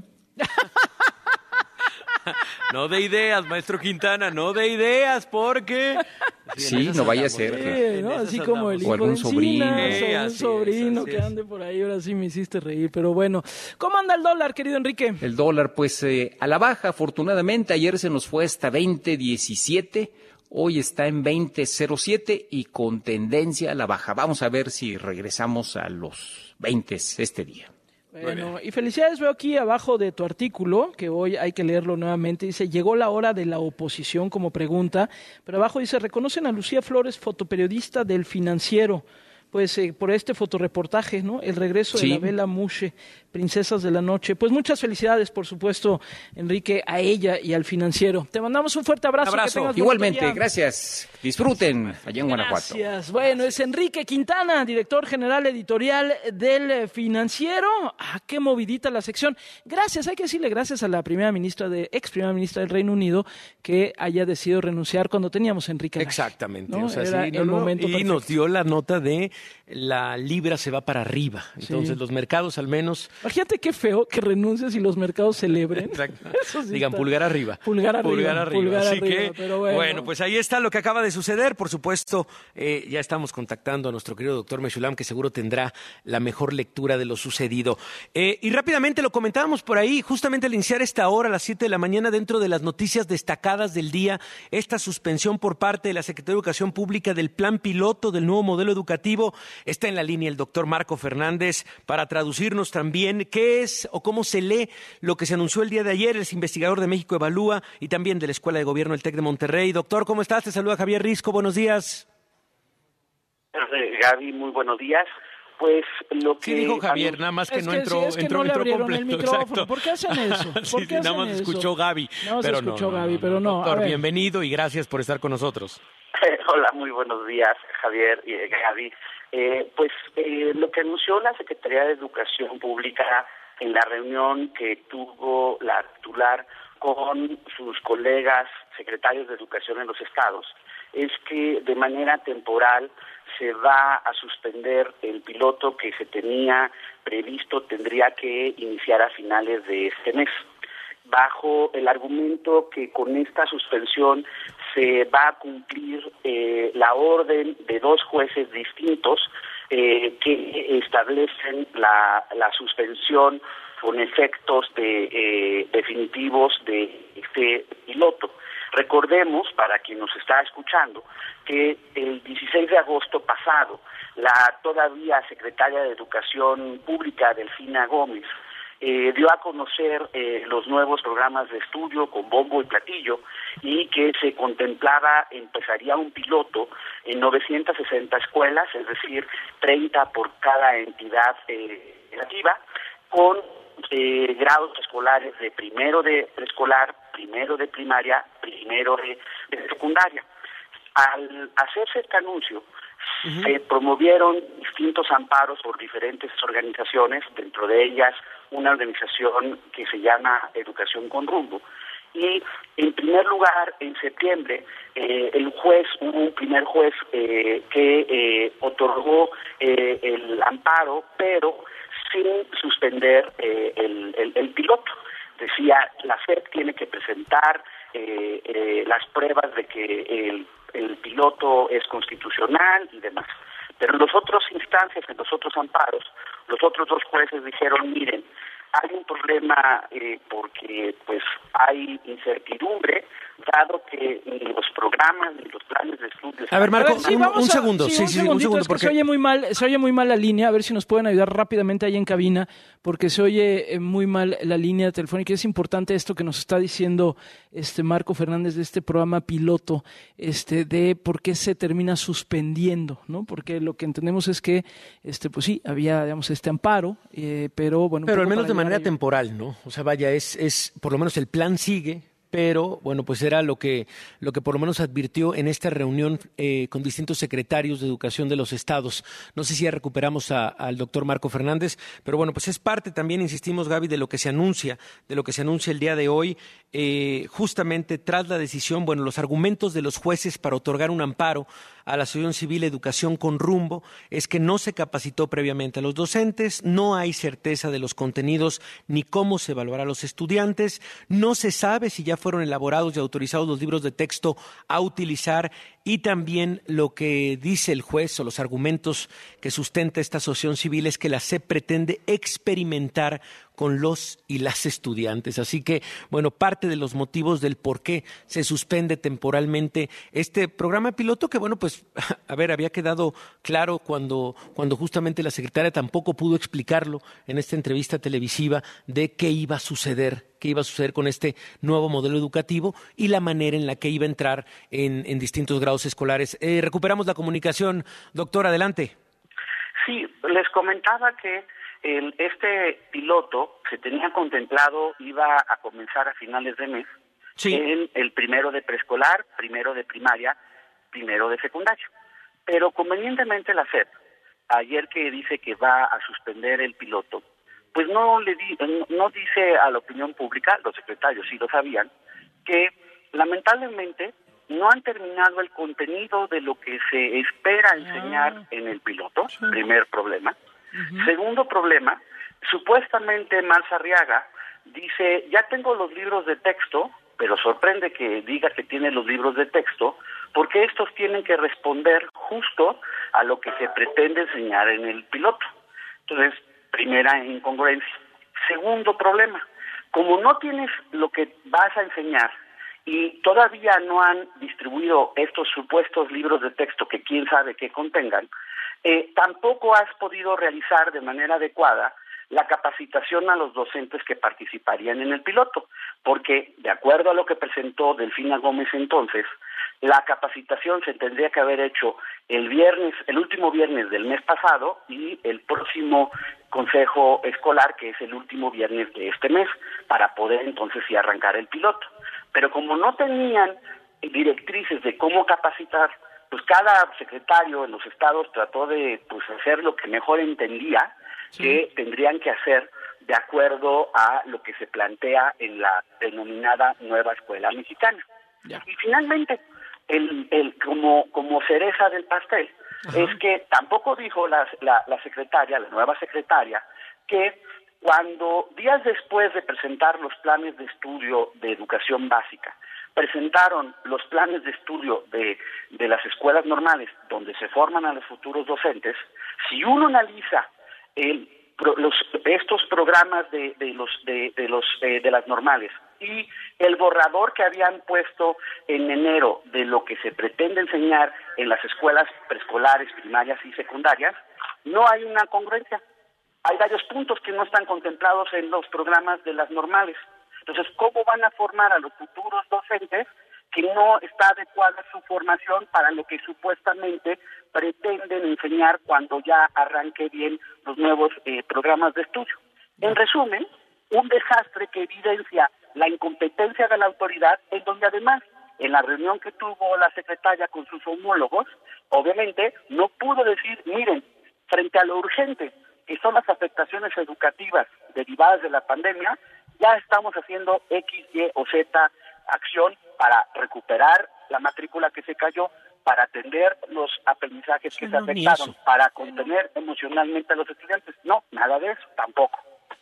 No de ideas, maestro Quintana, no de ideas, porque...
Sí, no vaya a ser.
Sí, ¿no? Así como el hijo
o algún
de
sobrino.
un sobrino que ande por ahí, ahora sí me hiciste reír, pero bueno. ¿Cómo anda el dólar, querido Enrique?
El dólar, pues, a la baja, afortunadamente. Ayer se nos fue hasta 20.17, hoy está en 20.07 y con tendencia a la baja. Vamos a ver si regresamos a los 20 este día.
Bueno, y felicidades, veo aquí abajo de tu artículo, que hoy hay que leerlo nuevamente, dice, llegó la hora de la oposición como pregunta, pero abajo dice, reconocen a Lucía Flores, fotoperiodista del Financiero. pues por este fotoreportaje, ¿no? El regreso de la Bella Mushe, Princesas de la Noche. Pues muchas felicidades, por supuesto, Enrique, a ella y al Financiero. Te mandamos un fuerte abrazo.
Un abrazo. Igualmente, gracias. Disfruten allá en Guanajuato.
Gracias. Bueno, es Enrique Quintana, director general editorial del Financiero. Qué movidita la sección. Gracias, hay que decirle gracias a la ex primera ministra del Reino Unido que haya decidido renunciar cuando teníamos a Enrique Laje.
Exactamente.
¿No?
O sea,
era el momento
y
perfecto.
nos dio la nota de la libra se va para arriba. Entonces los mercados al menos...
Imagínate qué feo que renuncies y los mercados celebren.
Exacto.
Eso sí
Digan
está.
pulgar arriba.
Pulgar arriba.
Así que,
pero
bueno, pues ahí está lo que acaba de suceder. Por supuesto, ya estamos contactando a nuestro querido doctor Meshulam, que seguro tendrá la mejor lectura de lo sucedido. Y rápidamente lo comentábamos por ahí, justamente al iniciar esta hora, a las 7 de la mañana, dentro de las noticias destacadas del día, esta suspensión por parte de la Secretaría de Educación Pública del plan piloto del nuevo modelo educativo. Está en la línea el doctor Marco Fernández para traducirnos también qué es o cómo se lee lo que se anunció el día de ayer. Es investigador de México Evalúa y también de la Escuela de Gobierno del TEC de Monterrey. Doctor, ¿cómo estás? Te saluda Javier Risco. Buenos días.
Gaby, muy buenos días. Pues lo que...
Sí, dijo Javier, nada más que no entró,
no le abrieron
completo.
el micrófono.
Exacto.
¿Por qué hacen eso? ¿Por qué hacen
nada más
eso?
escuchó Gaby.
Nada más escuchó Gaby, pero no.
Doctor, bienvenido y gracias por estar con nosotros.
Hola, muy buenos días, Javier y Gaby. Lo que anunció la Secretaría de Educación Pública en la reunión que tuvo la titular con sus colegas secretarios de Educación en los estados es que de manera temporal se va a suspender el piloto que se tenía previsto, tendría que iniciar a finales de este mes, bajo el argumento que con esta suspensión se va a cumplir la orden de 2 jueces distintos que establecen la suspensión con efectos definitivos de este piloto. Recordemos, para quien nos está escuchando, que el 16 de agosto pasado, la todavía secretaria de Educación Pública, Delfina Gómez, dio a conocer los nuevos programas de estudio con bombo y platillo y que se contemplaba, empezaría un piloto en 960 escuelas, es decir, 30 por cada entidad educativa, con grados escolares de primero de preescolar, primero de primaria, primero de secundaria. Al hacerse este anuncio, se promovieron distintos amparos por diferentes organizaciones, dentro de ellas una organización que se llama Educación con Rumbo. Y en primer lugar, en septiembre, hubo un primer juez que otorgó el amparo, pero sin suspender el piloto. Decía, la SEP tiene que presentar las pruebas de que el piloto es constitucional y demás. Pero en las otras instancias, en los otros amparos, los otros 2 jueces dijeron, miren, hay un problema porque pues hay incertidumbre, dado que ni los programas ni los planes de estudios...
A ver, Marco, un segundo.
Un segundo, porque se oye muy mal la línea. A ver si nos pueden ayudar rápidamente ahí en cabina, porque se oye muy mal la línea telefónica. Es importante esto que nos está diciendo Marco Fernández de este programa piloto, de por qué se termina suspendiendo, ¿no? Porque lo que entendemos es que, pues sí, había, digamos, este amparo, pero bueno...
Pero al menos de manera temporal, ¿no? O sea, vaya, es por lo menos el plan sigue, pero bueno, pues era lo que por lo menos advirtió en esta reunión con distintos secretarios de educación de los estados. No sé si ya recuperamos al doctor Marco Fernández, pero bueno, pues es parte también, insistimos, Gaby, de lo que se anuncia el día de hoy, justamente tras la decisión, bueno, los argumentos de los jueces para otorgar un amparo a la Asociación Civil Educación con Rumbo es que no se capacitó previamente a los docentes, no hay certeza de los contenidos ni cómo se evaluará a los estudiantes, no se sabe si ya fueron elaborados y autorizados los libros de texto a utilizar, y también lo que dice el juez o los argumentos que sustenta esta asociación civil es que la SEP pretende experimentar con los y las estudiantes. Así que, bueno, parte de los motivos del por qué se suspende temporalmente este programa piloto que, bueno, pues, a ver, había quedado claro cuando justamente la secretaria tampoco pudo explicarlo en esta entrevista televisiva de qué iba a suceder con este nuevo modelo educativo y la manera en la que iba a entrar en distintos grados escolares. Recuperamos la comunicación. Doctor, adelante.
Sí, les comentaba que este piloto se tenía contemplado, iba a comenzar a finales de mes, en el primero de preescolar, primero de primaria, primero de secundaria. Pero convenientemente la SEP, ayer que dice que va a suspender el piloto, pues no dice a la opinión pública, los secretarios sí lo sabían, que lamentablemente no han terminado el contenido de lo que se espera enseñar en el piloto, primer problema. Segundo problema, supuestamente Marza Arriaga dice, ya tengo los libros de texto, pero sorprende que diga que tiene los libros de texto, porque estos tienen que responder justo a lo que se pretende enseñar en el piloto. Entonces, primera incongruencia. Segundo problema, como no tienes lo que vas a enseñar y todavía no han distribuido estos supuestos libros de texto que quién sabe qué contengan, tampoco has podido realizar de manera adecuada la capacitación a los docentes que participarían en el piloto, porque de acuerdo a lo que presentó Delfina Gómez entonces, la capacitación se tendría que haber hecho el último viernes del mes pasado y el próximo consejo escolar, que es el último viernes de este mes, para poder entonces sí arrancar el piloto. Pero como no tenían directrices de cómo capacitar, pues cada secretario en los estados trató de hacer lo que mejor entendía que tendrían que hacer de acuerdo a lo que se plantea en la denominada Nueva Escuela Mexicana. Y finalmente, como cereza del pastel, es que tampoco dijo la secretaria, la nueva secretaria, que cuando días después de presentar los planes de estudio de educación básica, presentaron los planes de estudio de las escuelas normales donde se forman a los futuros docentes, si uno analiza estos programas de las normales y el borrador que habían puesto en enero de lo que se pretende enseñar en las escuelas preescolares, primarias y secundarias, no hay una congruencia. Hay varios puntos que no están contemplados en los programas de las normales. Entonces, ¿cómo van a formar a los futuros docentes que no está adecuada su formación para lo que supuestamente pretenden enseñar cuando ya arranque bien los nuevos programas de estudio? En resumen, un desastre que evidencia la incompetencia de la autoridad, en donde además, en la reunión que tuvo la secretaria con sus homólogos, obviamente no pudo decir, miren, frente a lo urgente que son las afectaciones educativas derivadas de la pandemia, ya estamos haciendo X, Y o Z acción para recuperar la matrícula que se cayó, para atender los aprendizajes que se afectaron, para contener emocionalmente a los estudiantes. No, nada de eso, tampoco.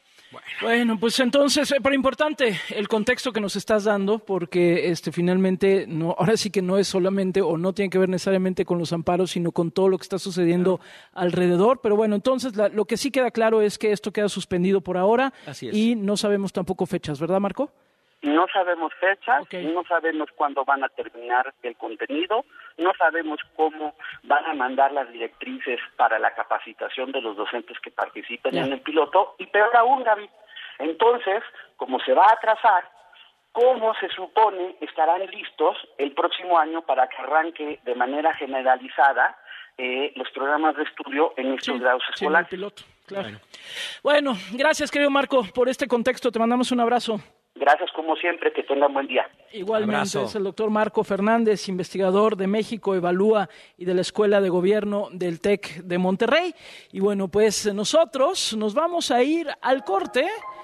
Bueno, pues entonces, pero importante el contexto que nos estás dando, porque finalmente ahora sí que no es solamente o no tiene que ver necesariamente con los amparos, sino con todo lo que está sucediendo alrededor. Pero bueno, entonces lo que sí queda claro es que esto queda suspendido por ahora. Así es. Y no sabemos tampoco fechas, ¿verdad, Marco?
No sabemos fechas, no sabemos cuándo van a terminar el contenido, no sabemos cómo van a mandar las directrices para la capacitación de los docentes que participen en el piloto, y peor aún, Gaby, entonces, como se va a atrasar, ¿cómo se supone estarán listos el próximo año para que arranque de manera generalizada los programas de estudio en estos grados escolares?
En el piloto, claro. Bueno, gracias, querido Marco, por este contexto, te mandamos un abrazo.
Gracias, como siempre, que tengan buen día.
Igualmente, abrazo. Es el doctor Marco Fernández, investigador de México Evalúa y de la Escuela de Gobierno del TEC de Monterrey. Y bueno, pues nosotros nos vamos a ir al corte.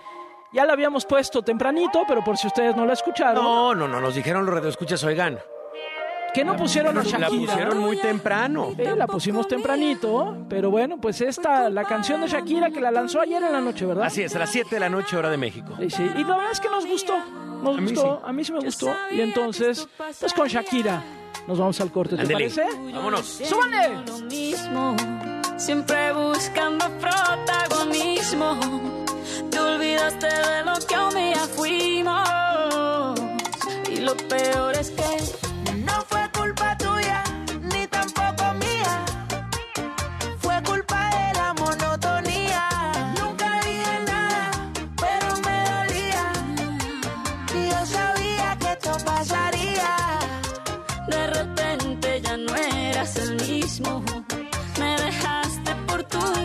Ya la habíamos puesto tempranito, pero por si ustedes no la escucharon.
No, nos dijeron los radioescuchas, oigan.
Que no pusieron a Shakira.
La pusieron muy temprano.
La pusimos tempranito, pero bueno, pues la canción de Shakira que la lanzó ayer en la noche, ¿verdad?
Así es, a las 7 de la noche, hora de México.
Sí, y la verdad es que nos gustó, a mí sí me gustó. Y entonces, pues con Shakira nos vamos al corte, ¿te parece?
Vámonos.
¡Súbale!
Lo mismo, siempre buscando protagonismo. Te olvidaste de lo que un día fuimos. Y lo peor es que no fue culpa tuya, ni tampoco mía. Fue culpa de la monotonía. Nunca dije nada, pero me dolía. Y yo sabía que esto pasaría. De repente ya no eras el mismo. Me dejaste por tu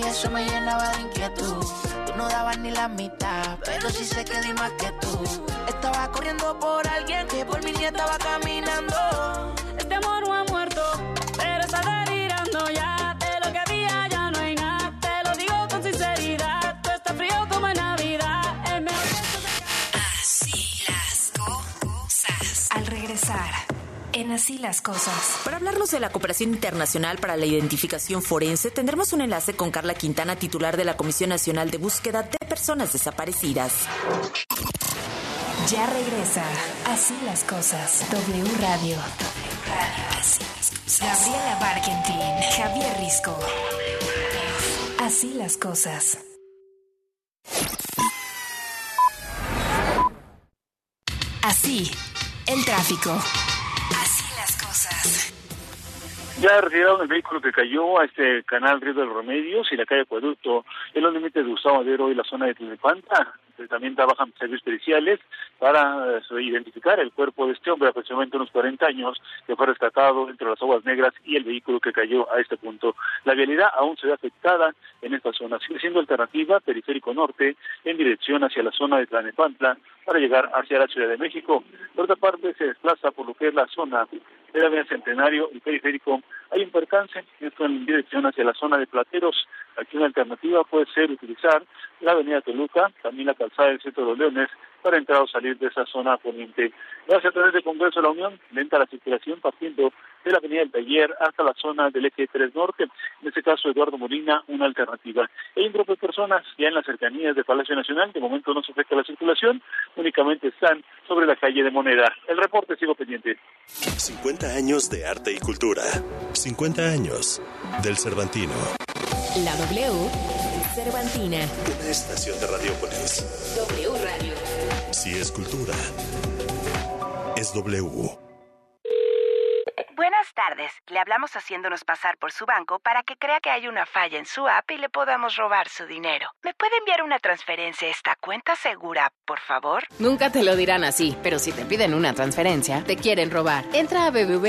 eso me llenaba de inquietud. Tú no dabas ni la mitad, pero sí sé que di más que tú. Estaba corriendo por alguien que por mí ni estaba caminando.
Este amor no ha muerto, pero está delirando ya. De lo que había ya no hay nada, te lo digo con sinceridad. Tú estás frío como en Navidad, el mejor que
Así las cosas. Al regresar, en Así las Cosas.
Para hablarnos de la cooperación internacional para la identificación forense, tendremos un enlace con Carla Quintana, titular de la Comisión Nacional de Búsqueda de Personas Desaparecidas.
Ya regresa Así las Cosas. W Radio. Así las Cosas. Gabriela Barkentin, Javier Risco. Así las Cosas. Así, el tráfico. Así las cosas.
Ya retiraron el vehículo que cayó a este canal Río de los Remedios y la calle Acueducto en los límites de Gustavo Madero y la zona de Tlalnepantla. También trabajan servicios periciales para identificar el cuerpo de este hombre, aproximadamente unos 40 años, que fue rescatado entre las aguas negras y el vehículo que cayó a este punto. La vialidad aún se ve afectada en esta zona, sigue siendo alternativa Periférico Norte en dirección hacia la zona de Tlalnepantla para llegar hacia la Ciudad de México. Por otra parte, se desplaza por lo que es la zona de la Avenida Centenario y Periférico. Hay un percance, esto en dirección hacia la zona de Plateros. Aquí una alternativa puede ser utilizar la Avenida Toluca, también la calzada del Centro de los Leones, para entrar o salir de esa zona poniente. Gracias a través del Congreso de la Unión, lenta la circulación partiendo de la Avenida del Taller hasta la zona del Eje 3 Norte. En este caso, Eduardo Molina, una alternativa. Hay un grupo de personas ya en las cercanías del Palacio Nacional. De momento no se afecta la circulación, únicamente están sobre la calle de Moneda. El reporte, sigo pendiente.
50 años de arte y cultura. 50 años del Cervantino.
La W Cervantina.
Una estación de Radiopolis.
W Radio.
Si es cultura, es W.
Buenas tardes. Le hablamos haciéndonos pasar por su banco para que crea que hay una falla en su app y le podamos robar su dinero. ¿Me puede enviar una transferencia a esta cuenta segura, por favor?
Nunca te lo dirán así, pero si te piden una transferencia, te quieren robar. Entra a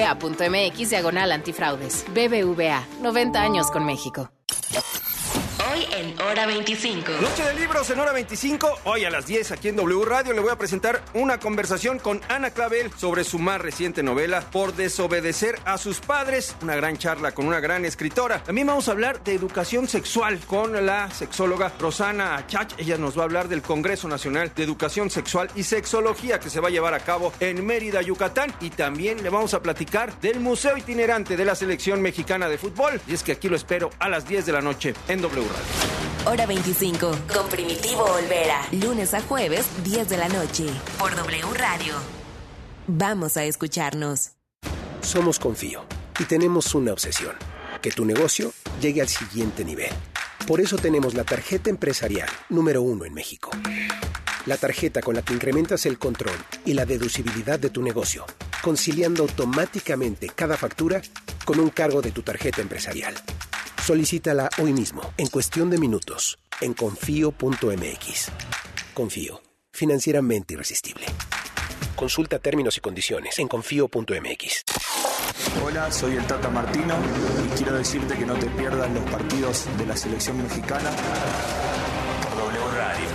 bbva.mx/antifraudes. BBVA, 90 años con México.
Hoy en Hora 25.
Noche de libros en Hora 25. Hoy a las 10 aquí en W Radio le voy a presentar una conversación con Ana Clavel sobre su más reciente novela, Por desobedecer a sus padres. Una gran charla con una gran escritora. También vamos a hablar de educación sexual con la sexóloga Rosana Achach. Ella nos va a hablar del Congreso Nacional de Educación Sexual y Sexología que se va a llevar a cabo en Mérida, Yucatán. Y también le vamos a platicar del Museo Itinerante de la Selección Mexicana de Fútbol. Y es que aquí lo espero a las 10 de la noche en W Radio.
Hora 25, con Primitivo Olvera. Lunes a jueves, 10 de la noche. Por W Radio. Vamos a escucharnos.
Somos Confío y tenemos una obsesión: que tu negocio llegue al siguiente nivel. Por eso tenemos la tarjeta empresarial número 1 en México. La tarjeta con la que incrementas el control y la deducibilidad de tu negocio, conciliando automáticamente cada factura con un cargo de tu tarjeta empresarial. Solicítala hoy mismo, en cuestión de minutos, en confío.mx. Confío, financieramente irresistible. Consulta términos y condiciones en confío.mx.
Hola, soy el Tata Martino y quiero decirte que no te pierdas los partidos de la selección mexicana por W Radio.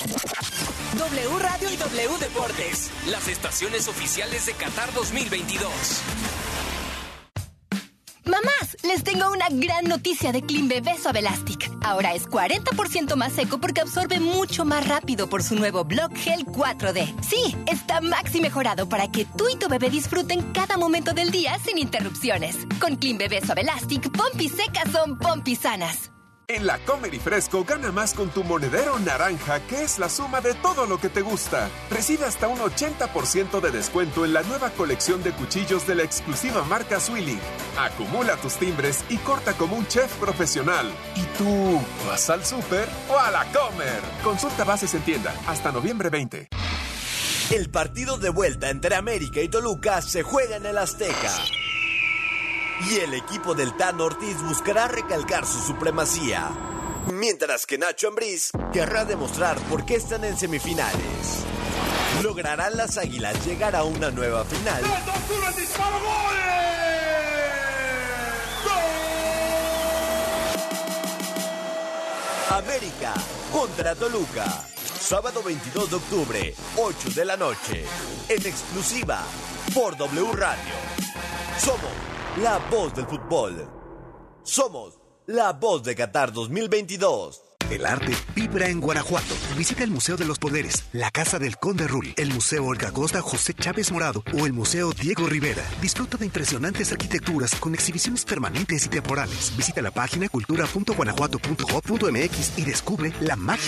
W Radio y W Deportes, las estaciones oficiales de Qatar 2022.
¡Mamás! Les tengo una gran noticia de Clean Bebé Suavelastic. Ahora es 40% más seco porque absorbe mucho más rápido por su nuevo Block Gel 4D. Sí, está maxi mejorado para que tú y tu bebé disfruten cada momento del día sin interrupciones. Con Clean Bebé Suavelastic, pompis secas son pompis sanas.
En la Comer y Fresco gana más con tu monedero naranja, que es la suma de todo lo que te gusta. Recibe hasta un 80% de descuento en la nueva colección de cuchillos de la exclusiva marca Swilling. Acumula tus timbres y corta como un chef profesional. ¿Y tú vas al súper o a la Comer? Consulta bases en tienda hasta noviembre 20.
El partido de vuelta entre América y Toluca se juega en el Azteca. Y el equipo del Tan Ortiz buscará recalcar su supremacía. Mientras que Nacho Ambriz querrá demostrar por qué están en semifinales. ¿Lograrán las Águilas llegar a una nueva final?
¡El disparo, gol!
América contra Toluca. Sábado 22 de octubre, 8 de la noche. En exclusiva por W Radio. Somos la voz del fútbol. Somos la voz de Qatar 2022.
El arte vibra en Guanajuato. Visita el Museo de los Poderes, la Casa del Conde Rul, el Museo Olga Costa José Chávez Morado o el Museo Diego Rivera. Disfruta de impresionantes arquitecturas con exhibiciones permanentes y temporales. Visita la página cultura.guanajuato.gov.mx y descubre la magia